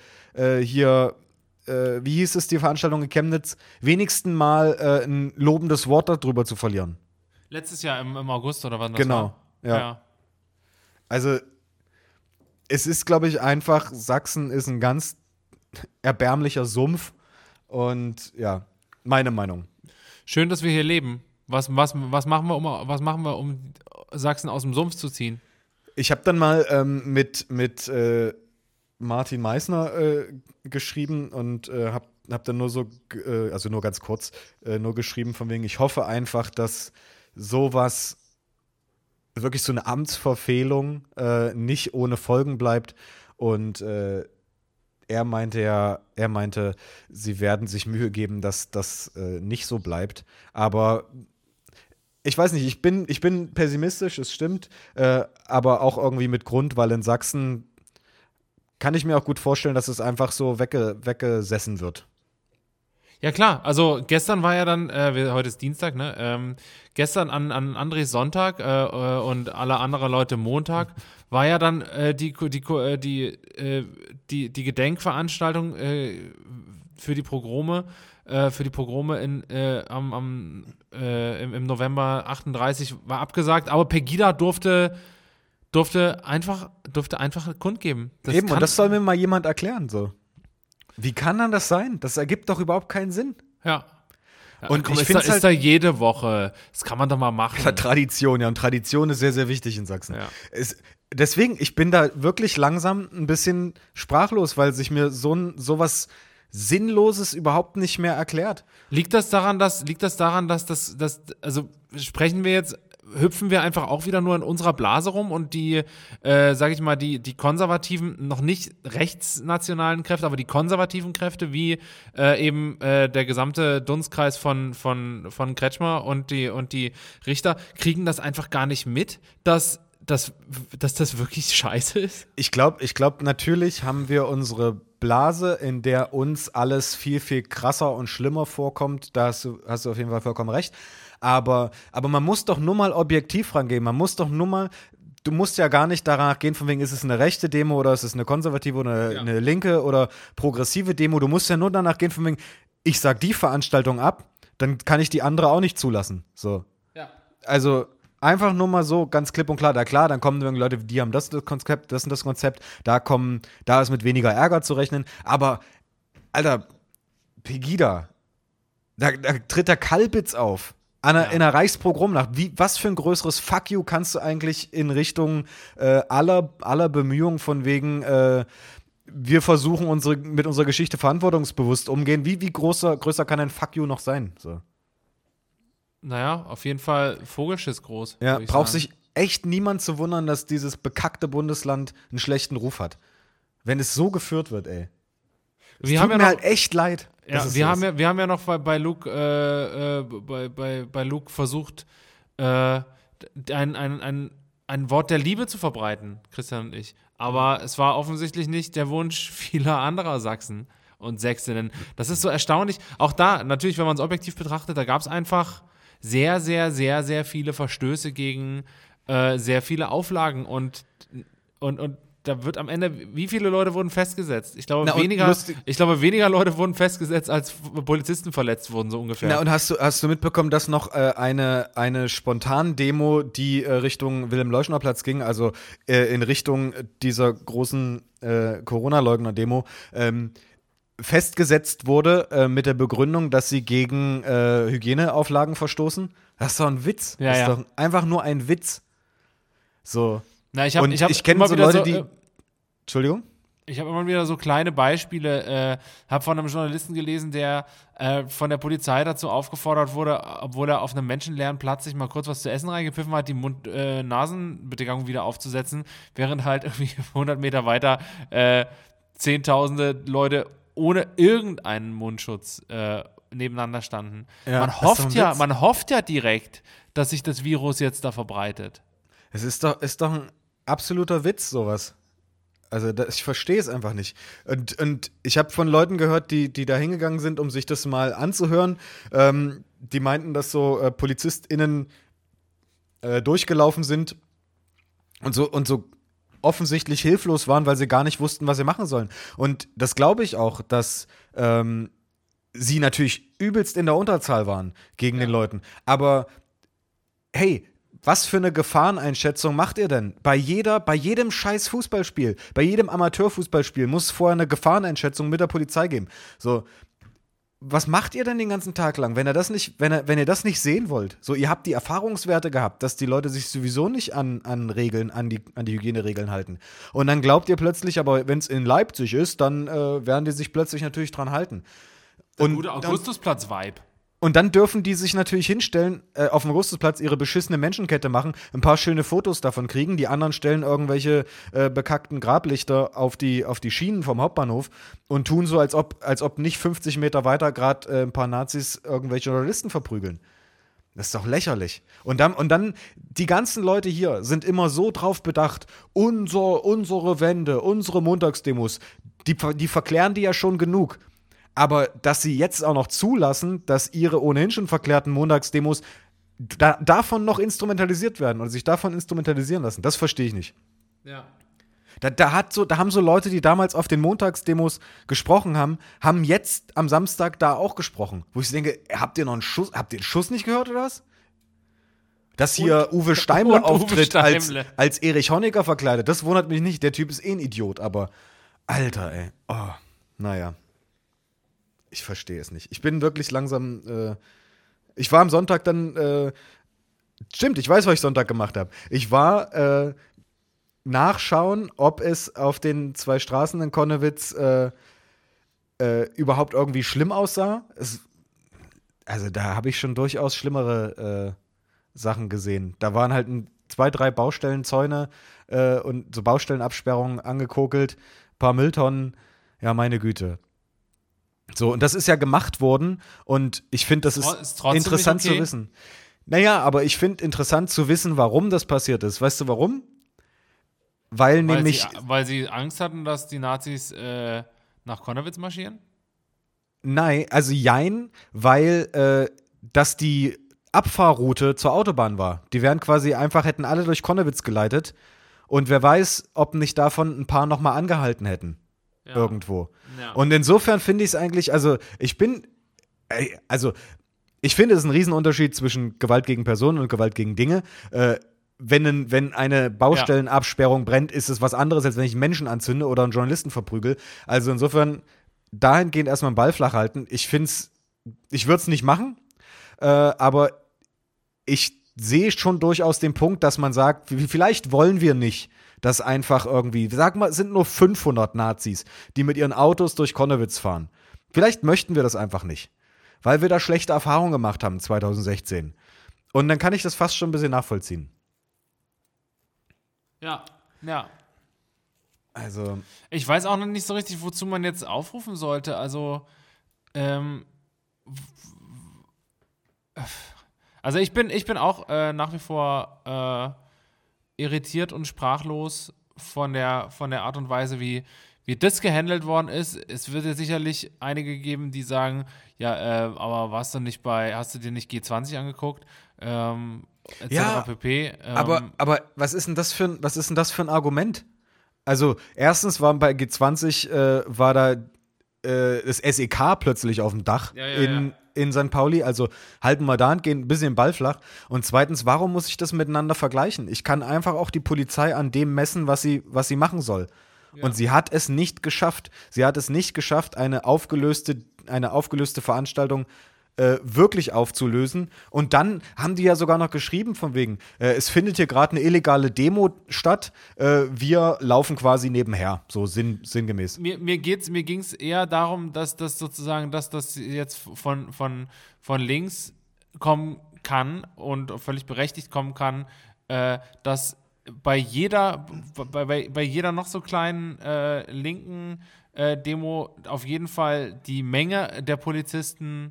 wie hieß es, die Veranstaltung in Chemnitz, wenigstens mal ein lobendes Wort darüber zu verlieren. Letztes Jahr im August oder wann das war? Genau, ja. Also es ist, glaube ich, einfach, Sachsen ist ein ganz erbärmlicher Sumpf und ja, meine Meinung. Schön, dass wir hier leben. Was machen wir, um Sachsen aus dem Sumpf zu ziehen? Ich habe dann mal mit Martin Meissner geschrieben und hab dann nur so, also nur ganz kurz, nur geschrieben von wegen, ich hoffe einfach, dass sowas, wirklich so eine Amtsverfehlung nicht ohne Folgen bleibt und er meinte, sie werden sich Mühe geben, dass das nicht so bleibt. Aber ich weiß nicht, ich bin pessimistisch, es stimmt, aber auch irgendwie mit Grund, weil in Sachsen kann ich mir auch gut vorstellen, dass es einfach so weggesessen wird. Ja klar, also gestern war ja dann, heute ist Dienstag, ne? Gestern an Andres Sonntag und alle anderen Leute Montag war ja dann die Gedenkveranstaltung für die Pogrome im November 38 war abgesagt, aber Pegida durfte einfach kundgeben. Und das soll mir mal jemand erklären, so. Wie kann dann das sein? Das ergibt doch überhaupt keinen Sinn. Ja. Und ich finde es da jede Woche. Das kann man doch mal machen. Klar, Tradition, ja. Und Tradition ist sehr, sehr wichtig in Sachsen. Ja. Deswegen, ich bin da wirklich langsam ein bisschen sprachlos, weil sich mir sowas Sinnloses überhaupt nicht mehr erklärt. Liegt das daran, dass also hüpfen wir einfach auch wieder nur in unserer Blase rum und die, sag ich mal, die konservativen, noch nicht rechtsnationalen Kräfte, aber die konservativen Kräfte, wie eben der gesamte Dunstkreis von Kretschmer und die Richter, kriegen das einfach gar nicht mit, dass das wirklich scheiße ist? Ich glaube, natürlich haben wir unsere Blase, in der uns alles viel, viel krasser und schlimmer vorkommt. Da hast du auf jeden Fall vollkommen recht. Aber man muss doch nur mal objektiv rangehen. Du musst ja gar nicht danach gehen, von wegen, ist es eine rechte Demo oder ist es eine konservative oder eine linke oder progressive Demo. Du musst ja nur danach gehen, von wegen, ich sag die Veranstaltung ab, dann kann ich die andere auch nicht zulassen. So. Ja. Also einfach nur mal so ganz klipp und klar. Da klar, dann kommen Leute, die haben das Konzept, das und das Konzept. Da ist mit weniger Ärger zu rechnen. Aber, Alter, Pegida, da tritt der Kalbitz auf. In einer Reichspogromnacht. Was für ein größeres Fuck you kannst du eigentlich in Richtung aller Bemühungen von wegen wir versuchen mit unserer Geschichte verantwortungsbewusst umgehen. Wie größer kann ein Fuck you noch sein? So. Naja, auf jeden Fall Vogelschiss groß. Ja, braucht sich echt niemand zu wundern, dass dieses bekackte Bundesland einen schlechten Ruf hat. Wenn es so geführt wird, ey. Es tut mir halt echt leid. Ja, wir haben ja noch bei Luke, bei Luke versucht, ein Wort der Liebe zu verbreiten, Christian und ich. Aber es war offensichtlich nicht der Wunsch vieler anderer Sachsen und Sächsinnen. Das ist so erstaunlich. Auch da, natürlich, wenn man es objektiv betrachtet, da gab es einfach sehr, sehr, sehr, sehr viele Verstöße gegen sehr viele Auflagen und da wird am Ende, wie viele Leute wurden festgesetzt? Ich glaube, weniger Leute wurden festgesetzt, als Polizisten verletzt wurden, so ungefähr. Na, und hast du mitbekommen, dass noch eine Spontan-Demo, die Richtung Wilhelm-Leuschner-Platz ging, also in Richtung dieser großen Corona-Leugner-Demo, festgesetzt wurde mit der Begründung, dass sie gegen Hygieneauflagen verstoßen? Das ist doch ein Witz. Ja, das ist doch einfach nur ein Witz. So. Na, ich kenne so Leute, die. Entschuldigung? Ich habe immer wieder so kleine Beispiele. Habe von einem Journalisten gelesen, der von der Polizei dazu aufgefordert wurde, obwohl er auf einem menschenleeren Platz sich mal kurz was zu essen reingepfiffen hat, die Mund-Nasen-Bedeckung wieder aufzusetzen, während halt irgendwie 100 Meter weiter Zehntausende Leute ohne irgendeinen Mundschutz nebeneinander standen. Ja, man hofft ja direkt, dass sich das Virus jetzt da verbreitet. Es ist doch ein absoluter Witz, sowas. Also ich verstehe es einfach nicht. Und ich habe von Leuten gehört, die da hingegangen sind, um sich das mal anzuhören. Die meinten, dass so PolizistInnen durchgelaufen sind und so offensichtlich hilflos waren, weil sie gar nicht wussten, was sie machen sollen. Und das glaube ich auch, dass sie natürlich übelst in der Unterzahl waren gegen den Leuten. Aber hey, was für eine Gefahreneinschätzung macht ihr denn? Bei jedem scheiß Fußballspiel, bei jedem Amateurfußballspiel muss es vorher eine Gefahreneinschätzung mit der Polizei geben. So, was macht ihr denn den ganzen Tag lang, wenn ihr das nicht sehen wollt? So, ihr habt die Erfahrungswerte gehabt, dass die Leute sich sowieso nicht an die Hygieneregeln halten. Und dann glaubt ihr plötzlich, aber wenn es in Leipzig ist, dann werden die sich plötzlich natürlich dran halten. Der gute Augustusplatz-Vibe. Und dann dürfen die sich natürlich hinstellen, auf dem Augustusplatz ihre beschissene Menschenkette machen, ein paar schöne Fotos davon kriegen. Die anderen stellen irgendwelche bekackten Grablichter auf die Schienen vom Hauptbahnhof und tun so, als ob nicht 50 Meter weiter gerade ein paar Nazis irgendwelche Journalisten verprügeln. Das ist doch lächerlich. Und dann die ganzen Leute hier sind immer so drauf bedacht, unsere Wende, unsere Montagsdemos, die verklären die ja schon genug. Aber dass sie jetzt auch noch zulassen, dass ihre ohnehin schon verklärten Montagsdemos davon noch instrumentalisiert werden oder sich davon instrumentalisieren lassen, das verstehe ich nicht. Ja. Da haben so Leute, die damals auf den Montagsdemos gesprochen haben jetzt am Samstag da auch gesprochen. Wo ich denke, habt ihr den Schuss nicht gehört oder was? Dass hier Uwe Steimle auftritt als Erich Honecker verkleidet, das wundert mich nicht. Der Typ ist ein Idiot, aber Alter, ey. Oh, naja. Ich verstehe es nicht. Ich bin wirklich langsam. Ich war am Sonntag dann. Stimmt, ich weiß, was ich Sonntag gemacht habe. Ich war nachschauen, ob es auf den 2 Straßen in Connewitz überhaupt irgendwie schlimm aussah. Also da habe ich schon durchaus schlimmere Sachen gesehen. Da waren halt 2, 3 Baustellenzäune und so Baustellenabsperrungen angekokelt, paar Mülltonnen. Ja, meine Güte. So, und das ist ja gemacht worden und ich finde, das ist interessant zu wissen. Naja, aber ich finde interessant zu wissen, warum das passiert ist. Weißt du warum? Weil sie Angst hatten, dass die Nazis nach Connewitz marschieren? Nein, also jein, weil das die Abfahrroute zur Autobahn war. Die wären quasi hätten alle durch Connewitz geleitet und wer weiß, ob nicht davon ein paar nochmal angehalten hätten. Ja. Irgendwo. Ja. Und insofern finde ich es eigentlich, ich Ich finde, es ist ein Riesenunterschied zwischen Gewalt gegen Personen und Gewalt gegen Dinge. Wenn eine Baustellenabsperrung brennt, ist es was anderes, als wenn ich einen Menschen anzünde oder einen Journalisten verprügel. Also insofern dahingehend erstmal den Ball flach halten. Ich würde es nicht machen, aber ich sehe schon durchaus den Punkt, dass man sagt, vielleicht wollen wir nicht, dass einfach irgendwie, sag mal, es sind nur 500 Nazis, die mit ihren Autos durch Konnewitz fahren. Vielleicht möchten wir das einfach nicht, weil wir da schlechte Erfahrungen gemacht haben 2016. Und dann kann ich das fast schon ein bisschen nachvollziehen. Ja. Also. Ich weiß auch noch nicht so richtig, wozu man jetzt aufrufen sollte. Also, ich bin auch nach wie vor irritiert und sprachlos von der Art und Weise, wie das gehandelt worden ist. Es wird ja sicherlich einige geben, die sagen, ja, aber hast du dir nicht G20 angeguckt? Etc. Ja, pp. Aber was ist denn das für ein Argument? Also, erstens war bei G20 war da das SEK plötzlich auf dem Dach in St. Pauli. Also halten wir da und gehen ein bisschen den Ball flach. Und zweitens, warum muss ich das miteinander vergleichen? Ich kann einfach auch die Polizei an dem messen, was sie machen soll. Ja. Und sie hat es nicht geschafft. Sie hat es nicht geschafft, eine aufgelöste Veranstaltung wirklich aufzulösen. Und dann haben die ja sogar noch geschrieben von wegen, es findet hier gerade eine illegale Demo statt, wir laufen quasi nebenher, so sinngemäß. Mir ging es eher darum, dass das jetzt von links kommen kann und völlig berechtigt kommen kann, dass bei jeder noch so kleinen linken Demo auf jeden Fall die Menge der Polizisten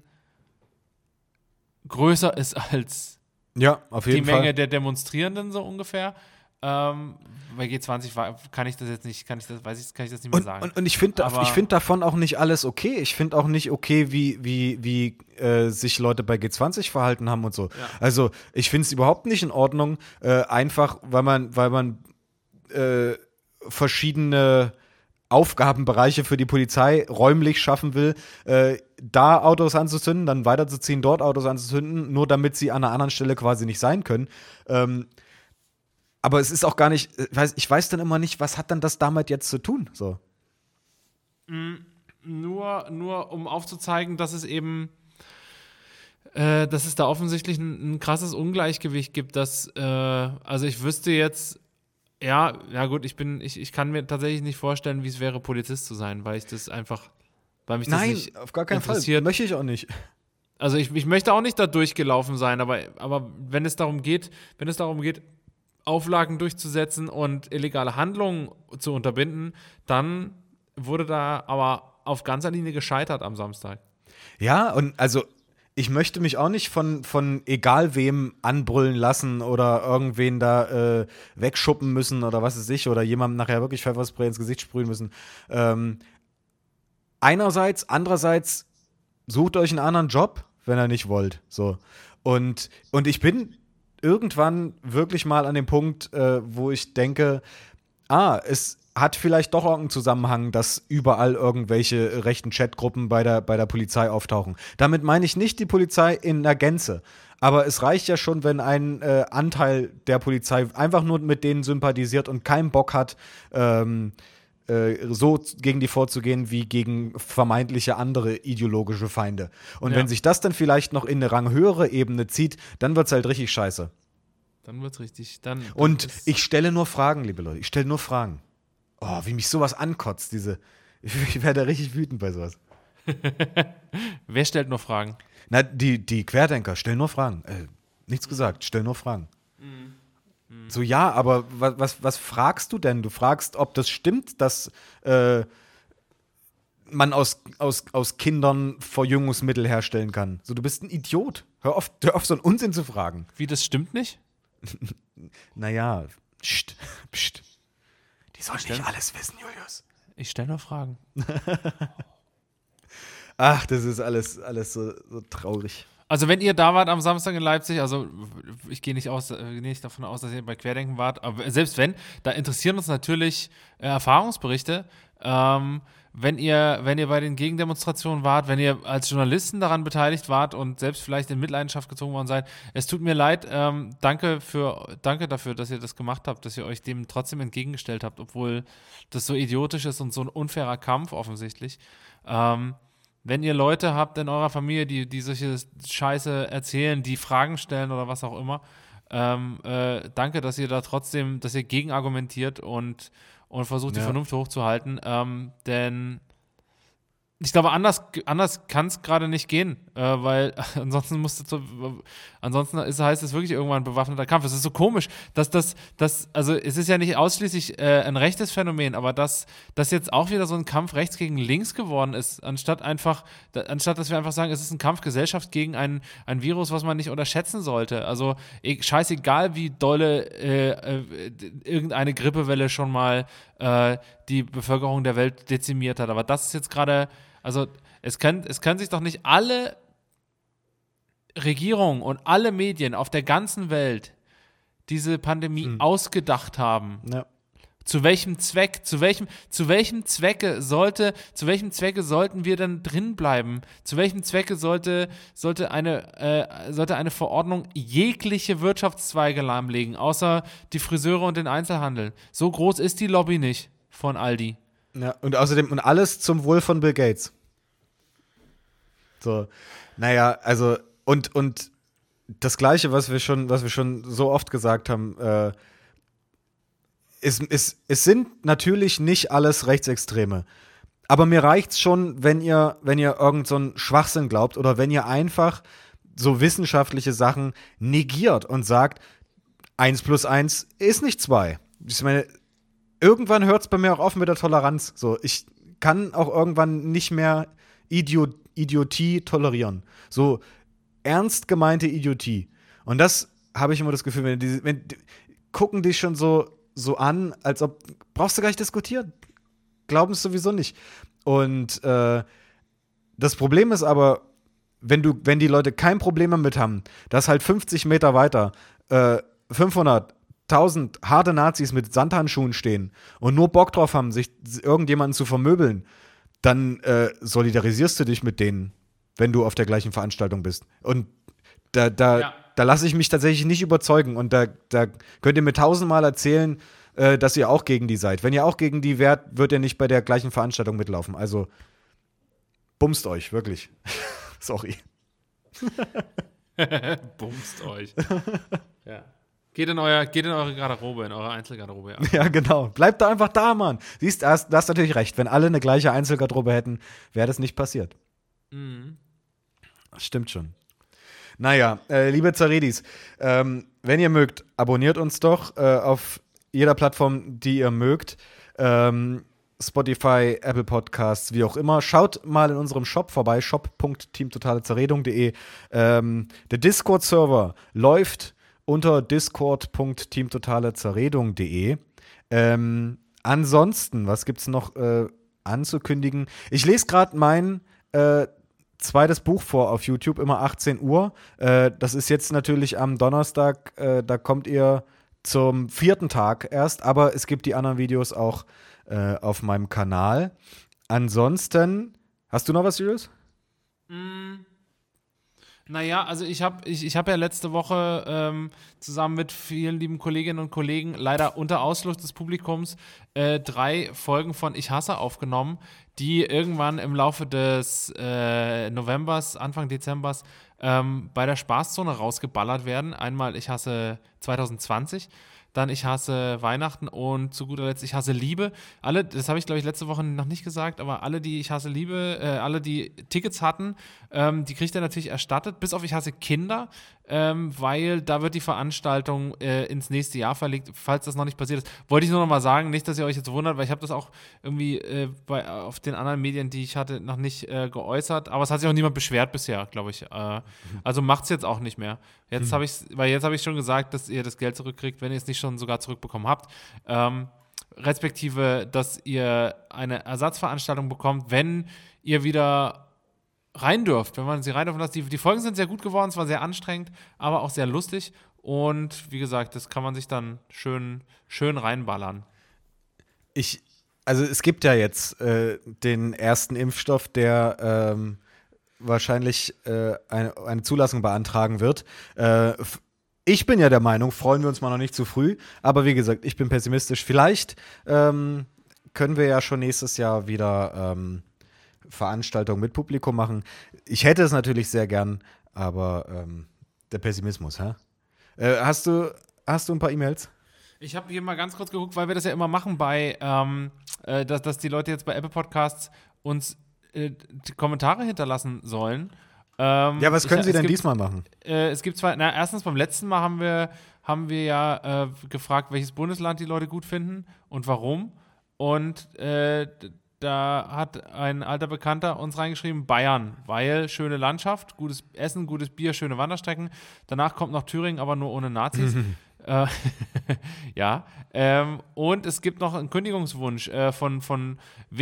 größer ist als auf jeden die Fall. Menge der Demonstrierenden so ungefähr. Bei G20 kann ich das nicht mehr sagen. Und ich finde davon auch nicht alles okay. Ich finde auch nicht okay, wie sich Leute bei G20 verhalten haben und so. Ja. Also ich finde es überhaupt nicht in Ordnung, einfach weil man verschiedene Aufgabenbereiche für die Polizei räumlich schaffen will, da Autos anzuzünden, dann weiterzuziehen, dort Autos anzuzünden, nur damit sie an einer anderen Stelle quasi nicht sein können. Aber es ist auch gar nicht, ich weiß dann immer nicht, was hat dann das damit jetzt zu tun? So. Nur um aufzuzeigen, dass es eben dass es da offensichtlich ein krasses Ungleichgewicht gibt, also ich wüsste jetzt, ja gut, ich kann mir tatsächlich nicht vorstellen, wie es wäre, Polizist zu sein, weil mich das nicht auf gar keinen Fall, möchte ich auch nicht. Also ich möchte auch nicht da durchgelaufen sein, aber wenn es darum geht, Auflagen durchzusetzen und illegale Handlungen zu unterbinden, dann wurde da aber auf ganzer Linie gescheitert am Samstag. Ja, und also ich möchte mich auch nicht von egal wem anbrüllen lassen oder irgendwen da wegschuppen müssen oder was weiß ich, oder jemandem nachher wirklich Pfefferspray ins Gesicht sprühen müssen. Andererseits sucht euch einen anderen Job, wenn ihr nicht wollt. So. Und ich bin irgendwann wirklich mal an dem Punkt, wo ich denke, es hat vielleicht doch irgendeinen Zusammenhang, dass überall irgendwelche rechten Chatgruppen bei der Polizei auftauchen. Damit meine ich nicht die Polizei in der Gänze. Aber es reicht ja schon, wenn ein Anteil der Polizei einfach nur mit denen sympathisiert und keinen Bock hat, so gegen die vorzugehen wie gegen vermeintliche andere ideologische Feinde. Und wenn sich das dann vielleicht noch in eine ranghöhere Ebene zieht, dann wird's halt richtig scheiße. Dann wird's richtig. Und ich stelle nur Fragen, liebe Leute. Ich stelle nur Fragen. Oh, wie mich sowas ankotzt, ich werde richtig wütend bei sowas. Wer stellt nur Fragen? Na, die Querdenker stellen nur Fragen. Nichts gesagt, stellen nur Fragen. So, ja, aber was fragst du denn? Du fragst, ob das stimmt, dass man aus Kindern Verjüngungsmittel herstellen kann. So, du bist ein Idiot. Hör auf, so einen Unsinn zu fragen. Wie, das stimmt nicht? Naja, pst. Die sollen nicht alles wissen, Julius. Ich stelle nur Fragen. Ach, das ist alles so traurig. Also wenn ihr da wart am Samstag in Leipzig, also ich gehe nicht davon aus, dass ihr bei Querdenken wart, aber selbst wenn, da interessieren uns natürlich Erfahrungsberichte. Wenn ihr bei den Gegendemonstrationen wart, wenn ihr als Journalisten daran beteiligt wart und selbst vielleicht in Mitleidenschaft gezogen worden seid, es tut mir leid, danke dafür, dass ihr das gemacht habt, dass ihr euch dem trotzdem entgegengestellt habt, obwohl das so idiotisch ist und so ein unfairer Kampf offensichtlich. Wenn ihr Leute habt in eurer Familie, die solche Scheiße erzählen, die Fragen stellen oder was auch immer, danke, dass ihr da trotzdem, dass ihr gegenargumentiert und versucht, die Vernunft hochzuhalten, denn ich glaube, anders kann es gerade nicht gehen, weil ansonsten heißt es wirklich irgendwann ein bewaffneter Kampf. Es ist so komisch, also es ist ja nicht ausschließlich ein rechtes Phänomen, aber dass jetzt auch wieder so ein Kampf rechts gegen links geworden ist, anstatt dass wir einfach sagen, es ist ein Kampf Gesellschaft gegen ein Virus, was man nicht unterschätzen sollte. Also scheißegal, wie dolle irgendeine Grippewelle schon mal die Bevölkerung der Welt dezimiert hat, aber das ist jetzt gerade. Also es können sich doch nicht alle Regierungen und alle Medien auf der ganzen Welt diese Pandemie ausgedacht haben. Ja. Zu welchem Zwecke sollten wir denn drin bleiben? Zu welchem Zwecke sollte eine Verordnung jegliche Wirtschaftszweige lahmlegen, außer die Friseure und den Einzelhandel? So groß ist die Lobby nicht von Aldi. Ja, und außerdem, und alles zum Wohl von Bill Gates. So, naja, also, und das Gleiche, was wir schon so oft gesagt haben, es sind natürlich nicht alles Rechtsextreme. Aber mir reicht's schon, wenn ihr irgend so einen Schwachsinn glaubt oder wenn ihr einfach so wissenschaftliche Sachen negiert und sagt, 1 + 1 ist nicht 2. Ich meine, irgendwann hört es bei mir auch auf mit der Toleranz. So, ich kann auch irgendwann nicht mehr Idiotie tolerieren. So ernst gemeinte Idiotie. Und das habe ich immer das Gefühl, wenn gucken dich schon so an, als ob brauchst du gar nicht diskutieren. Glauben es sowieso nicht. Und das Problem ist aber, wenn die Leute kein Problem damit haben, dass halt 50 Meter weiter 500 1000 harte Nazis mit Sandhandschuhen stehen und nur Bock drauf haben, sich irgendjemanden zu vermöbeln, dann solidarisierst du dich mit denen, wenn du auf der gleichen Veranstaltung bist. Und da lasse ich mich tatsächlich nicht überzeugen. Und da könnt ihr mir 1000-mal erzählen, dass ihr auch gegen die seid. Wenn ihr auch gegen die wärt, wird ihr nicht bei der gleichen Veranstaltung mitlaufen. Also bumst euch, wirklich. Sorry. Bumst euch. Ja. Geht in eure Garderobe, in eure Einzelgarderobe. Ja, genau. Bleibt da einfach da, Mann. Siehst du, hast natürlich recht. Wenn alle eine gleiche Einzelgarderobe hätten, wäre das nicht passiert. Mhm. Das stimmt schon. Naja, liebe Zaredis, wenn ihr mögt, abonniert uns doch auf jeder Plattform, die ihr mögt. Spotify, Apple Podcasts, wie auch immer. Schaut mal in unserem Shop vorbei, shop.teamtotalezeredung.de. Der Discord-Server läuft unter discord.teamtotalezeredung.de. Ansonsten, was gibt's noch anzukündigen? Ich lese gerade mein zweites Buch vor auf YouTube, immer 18 Uhr. Das ist jetzt natürlich am Donnerstag, da kommt ihr zum 4. Tag erst, aber es gibt die anderen Videos auch auf meinem Kanal. Ansonsten, hast du noch was, Julius? Naja, also ich hab ja letzte Woche zusammen mit vielen lieben Kolleginnen und Kollegen leider unter Ausschluss des Publikums 3 Folgen von Ich hasse aufgenommen, die irgendwann im Laufe des Novembers, Anfang Dezembers bei der Spaßzone rausgeballert werden. Einmal Ich hasse 2020, dann Ich hasse Weihnachten und zu guter Letzt Ich hasse Liebe. Alle, das habe ich glaube ich letzte Woche noch nicht gesagt, aber alle, die Ich hasse Liebe, alle, die Tickets hatten, die kriegt ihr natürlich erstattet, bis auf Ich hasse Kinder, weil da wird die Veranstaltung ins nächste Jahr verlegt, falls das noch nicht passiert ist. Wollte ich nur noch mal sagen, nicht, dass ihr euch jetzt wundert, weil ich habe das auch irgendwie auf den anderen Medien, die ich hatte, noch nicht geäußert, aber es hat sich auch niemand beschwert bisher, glaube ich. Also macht es jetzt auch nicht mehr. Jetzt habe ich schon gesagt, dass ihr das Geld zurückkriegt, wenn ihr es nicht schon sogar zurückbekommen habt. Respektive, dass ihr eine Ersatzveranstaltung bekommt, wenn ihr wieder rein dürft, wenn man sie rein dürfen lässt. Die Folgen sind sehr gut geworden, es war sehr anstrengend, aber auch sehr lustig. Und wie gesagt, das kann man sich dann schön reinballern. Ich Also es gibt ja jetzt den ersten Impfstoff, der wahrscheinlich eine Zulassung beantragen wird. Ich bin ja der Meinung, freuen wir uns mal noch nicht zu früh, aber wie gesagt, ich bin pessimistisch. Vielleicht können wir ja schon nächstes Jahr wieder Veranstaltungen mit Publikum machen. Ich hätte es natürlich sehr gern, aber der Pessimismus, hä? Hast du ein paar E-Mails? Ich habe hier mal ganz kurz geguckt, weil wir das ja immer machen dass die Leute jetzt bei Apple Podcasts uns die Kommentare hinterlassen sollen. Ja, was können Sie denn diesmal machen? Es gibt erstens beim letzten Mal haben wir ja gefragt, welches Bundesland die Leute gut finden und warum. Und da hat ein alter Bekannter uns reingeschrieben, Bayern, weil schöne Landschaft, gutes Essen, gutes Bier, schöne Wanderstrecken. Danach kommt noch Thüringen, aber nur ohne Nazis. Ja. Und es gibt noch einen Kündigungswunsch von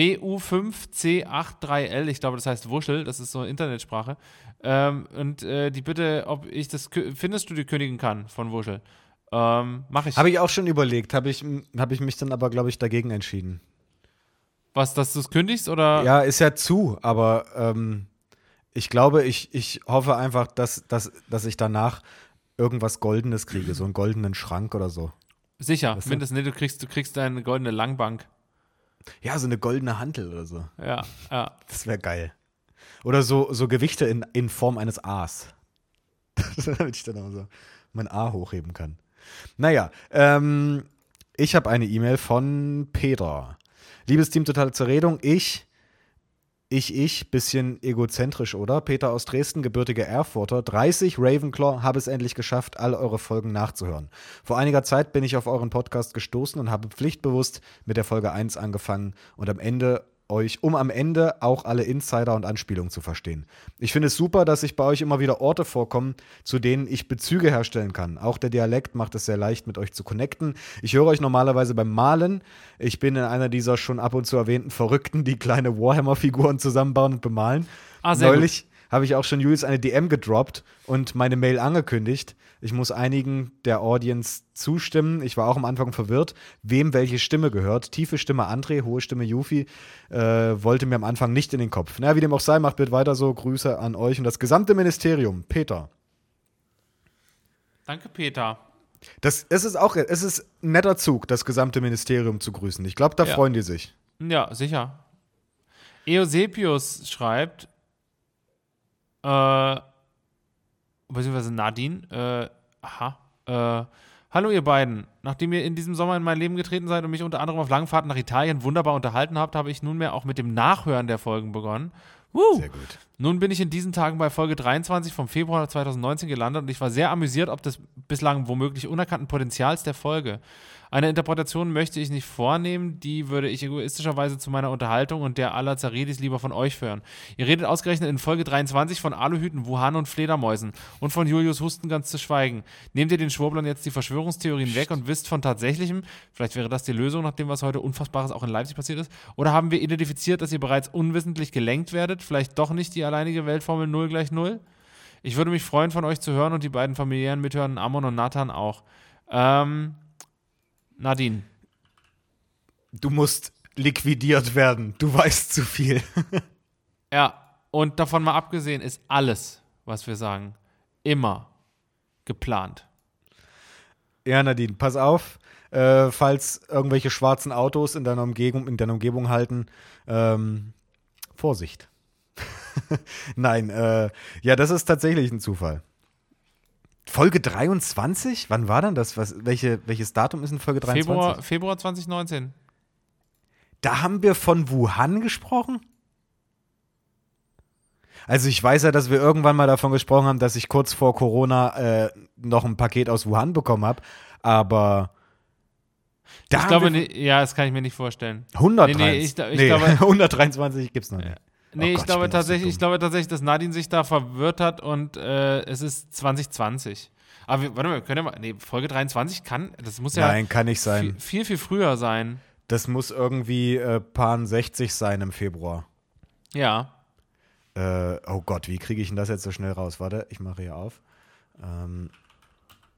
WU5C83L, ich glaube, das heißt Wuschel, das ist so eine Internetsprache. Und die Bitte, ob ich das Fitnessstudio kündigen kann von Wuschel. Mache ich. Habe ich auch schon überlegt, habe ich mich dann aber, glaube ich, dagegen entschieden. Was, dass du es kündigst, oder? Ja, ist ja zu, aber ich glaube, ich hoffe einfach, dass ich danach irgendwas Goldenes kriege, so einen goldenen Schrank oder so. Sicher, weißt du? mindestens. Nee, du kriegst eine goldene Langbank. Ja, so eine goldene Hantel oder so. Ja. Das wäre geil. Oder so Gewichte in Form eines A's. Damit ich dann auch so mein A hochheben kann. Naja, ich habe eine E-Mail von Peter. Liebes Team Totale Zerredung, ich, bisschen egozentrisch, oder? Peter aus Dresden, gebürtiger Erfurter, 30, Ravenclaw, habe es endlich geschafft, all eure Folgen nachzuhören. Vor einiger Zeit bin ich auf euren Podcast gestoßen und habe pflichtbewusst mit der Folge 1 angefangen und am Ende auch alle Insider und Anspielungen zu verstehen. Ich finde es super, dass sich bei euch immer wieder Orte vorkommen, zu denen ich Bezüge herstellen kann. Auch der Dialekt macht es sehr leicht, mit euch zu connecten. Ich höre euch normalerweise beim Malen. Ich bin in einer dieser schon ab und zu erwähnten Verrückten, die kleine Warhammer-Figuren zusammenbauen und bemalen. Neulich habe ich auch schon Julius eine DM gedroppt und meine Mail angekündigt. Ich muss einigen der Audience zustimmen. Ich war auch am Anfang verwirrt, wem welche Stimme gehört. Tiefe Stimme André, hohe Stimme Jufi. Wollte mir am Anfang nicht in den Kopf. Na, wie dem auch sei, macht bitte weiter so. Grüße an euch und das gesamte Ministerium. Peter. Danke, Peter. Es ist ein netter Zug, das gesamte Ministerium zu grüßen. Ich glaube, da freuen die sich. Ja, sicher. Eusebius schreibt, beziehungsweise Nadine, hallo ihr beiden. Nachdem ihr in diesem Sommer in mein Leben getreten seid und mich unter anderem auf langen Fahrten nach Italien wunderbar unterhalten habt, habe ich nunmehr auch mit dem Nachhören der Folgen begonnen. Sehr gut. Nun bin ich in diesen Tagen bei Folge 23 vom Februar 2019 gelandet und ich war sehr amüsiert ob des bislang womöglich unerkannten Potenzials der Folge. Eine Interpretation möchte ich nicht vornehmen, die würde ich egoistischerweise zu meiner Unterhaltung und der aller Zaredis lieber von euch hören. Ihr redet ausgerechnet in Folge 23 von Aluhüten, Wuhan und Fledermäusen und von Julius Husten ganz zu schweigen. Nehmt ihr den Schwurblern jetzt die Verschwörungstheorien weg und wisst von Tatsächlichem, vielleicht wäre das die Lösung, nachdem was heute Unfassbares auch in Leipzig passiert ist, oder haben wir identifiziert, dass ihr bereits unwissentlich gelenkt werdet, vielleicht doch nicht die alleinige Weltformel 0 = 0? Ich würde mich freuen, von euch zu hören und die beiden familiären Mithörern Amon und Nathan auch. Nadine. Du musst liquidiert werden. Du weißt zu viel. Ja, und davon mal abgesehen ist alles, was wir sagen, immer geplant. Ja, Nadine, pass auf, falls irgendwelche schwarzen Autos in deiner Umgebung halten, Vorsicht. Nein, ja, das ist tatsächlich ein Zufall. Folge 23? Wann war denn das? Welches Datum ist in Folge 23? Februar 2019. Da haben wir von Wuhan gesprochen? Also ich weiß ja, dass wir irgendwann mal davon gesprochen haben, dass ich kurz vor Corona noch ein Paket aus Wuhan bekommen habe, aber ich glaube nicht, ja, das kann ich mir nicht vorstellen. 123. Ich glaube, 123 gibt's noch nicht. Nee, ich glaube tatsächlich, dass Nadine sich da verwirrt hat und es ist 2020. Aber warte mal, wir können ja mal, Folge 23 das muss ja Nein, kann nicht sein. Viel, viel früher sein. Das muss irgendwie Pan 60 sein im Februar. Ja. Oh Gott, wie kriege ich denn das jetzt so schnell raus? Warte, ich mache hier auf.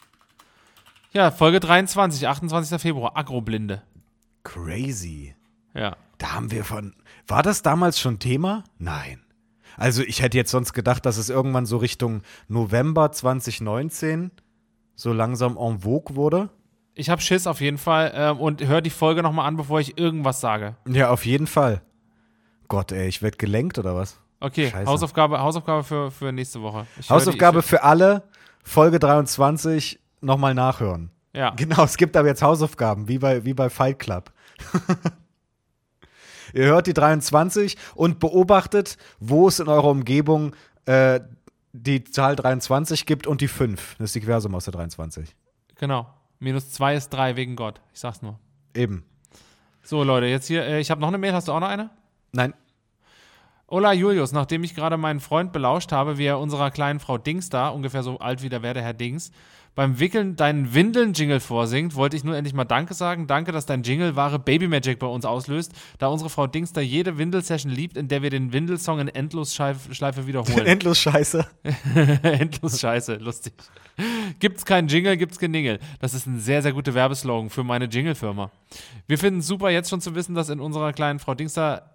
Ja, Folge 23, 28. Februar, Agroblinde. Crazy. Ja. War das damals schon Thema? Nein. Also ich hätte jetzt sonst gedacht, dass es irgendwann so Richtung November 2019 so langsam en vogue wurde. Ich habe Schiss auf jeden Fall und hör die Folge nochmal an, bevor ich irgendwas sage. Ja, auf jeden Fall. Gott, ey, ich werde gelenkt oder was? Okay, Scheiße. Hausaufgabe für nächste Woche. Hausaufgabe für alle, Folge 23 nochmal nachhören. Ja. Genau, es gibt aber jetzt Hausaufgaben, wie bei Fight Club. Ihr hört die 23 und beobachtet, wo es in eurer Umgebung die Zahl 23 gibt und die 5. Das ist die Quersumme aus der 23. Genau. -2 ist 3 wegen Gott. Ich sag's nur. Eben. So, Leute, jetzt hier, ich habe noch eine Mail. Hast du auch noch eine? Nein. Hola Julius, nachdem ich gerade meinen Freund belauscht habe, wie er unserer kleinen Frau Dings da, ungefähr so alt wie der werde Herr Dings, beim Wickeln deinen Windeln-Jingle vorsingt, wollte ich nur endlich mal Danke sagen. Danke, dass dein Jingle wahre Baby-Magic bei uns auslöst, da unsere Frau Dings da jede Windel-Session liebt, in der wir den Windelsong in Endlosschleife wiederholen. Endlos-Scheiße. Endlos-Scheiße, lustig. Gibt's keinen Jingle, gibt's Geningel. Das ist ein sehr, sehr guter Werbeslogan für meine Jingle-Firma. Wir finden es super, jetzt schon zu wissen, dass unsere kleine Frau Dings da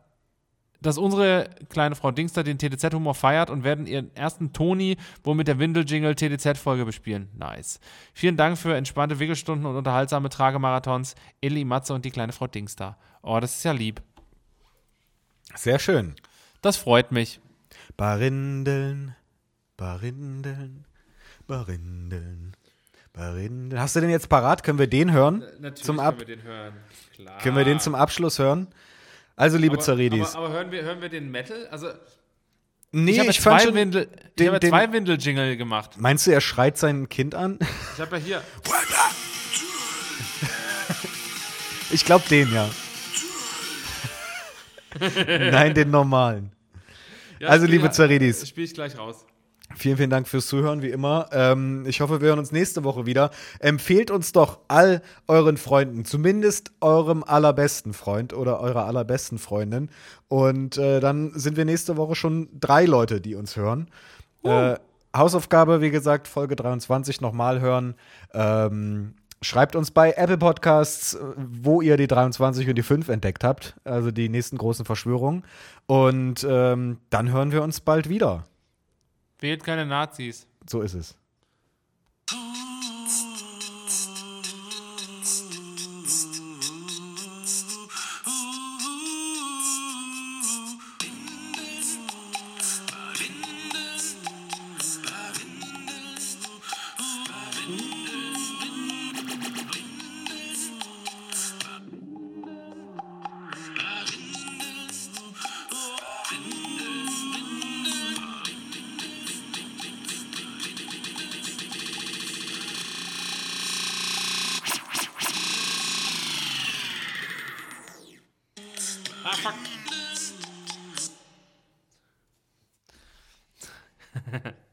den TDZ-Humor feiert und werden ihren ersten Toni wohl mit der Windel-Jingle TDZ-Folge bespielen. Nice. Vielen Dank für entspannte Wickelstunden und unterhaltsame Tragemarathons. Elli, Matze und die kleine Frau Dings da. Oh, das ist ja lieb. Sehr schön. Das freut mich. Barindeln, Barindeln, Barindeln, Barindeln. Hast du den jetzt parat? Können wir den hören? Natürlich können wir den hören. Klar. Können wir den zum Abschluss hören? Also, liebe Zaridis. Aber hören wir den Metal? Also, nee, ich habe zwei Windel-Jingle gemacht. Meinst du, er schreit sein Kind an? Ich habe ja hier. Ich glaube den, ja. Nein, den normalen. Ja, also, liebe Zaridis. Spiele ich gleich raus. Vielen, vielen Dank fürs Zuhören, wie immer. Ich hoffe, wir hören uns nächste Woche wieder. Empfehlt uns doch all euren Freunden, zumindest eurem allerbesten Freund oder eurer allerbesten Freundin. Und dann sind wir nächste Woche schon 3 Leute, die uns hören. Hausaufgabe, wie gesagt, Folge 23 nochmal hören. Schreibt uns bei Apple Podcasts, wo ihr die 23 und die 5 entdeckt habt. Also die nächsten großen Verschwörungen. Und dann hören wir uns bald wieder. Wählt keine Nazis. So ist es. Ah, fuck.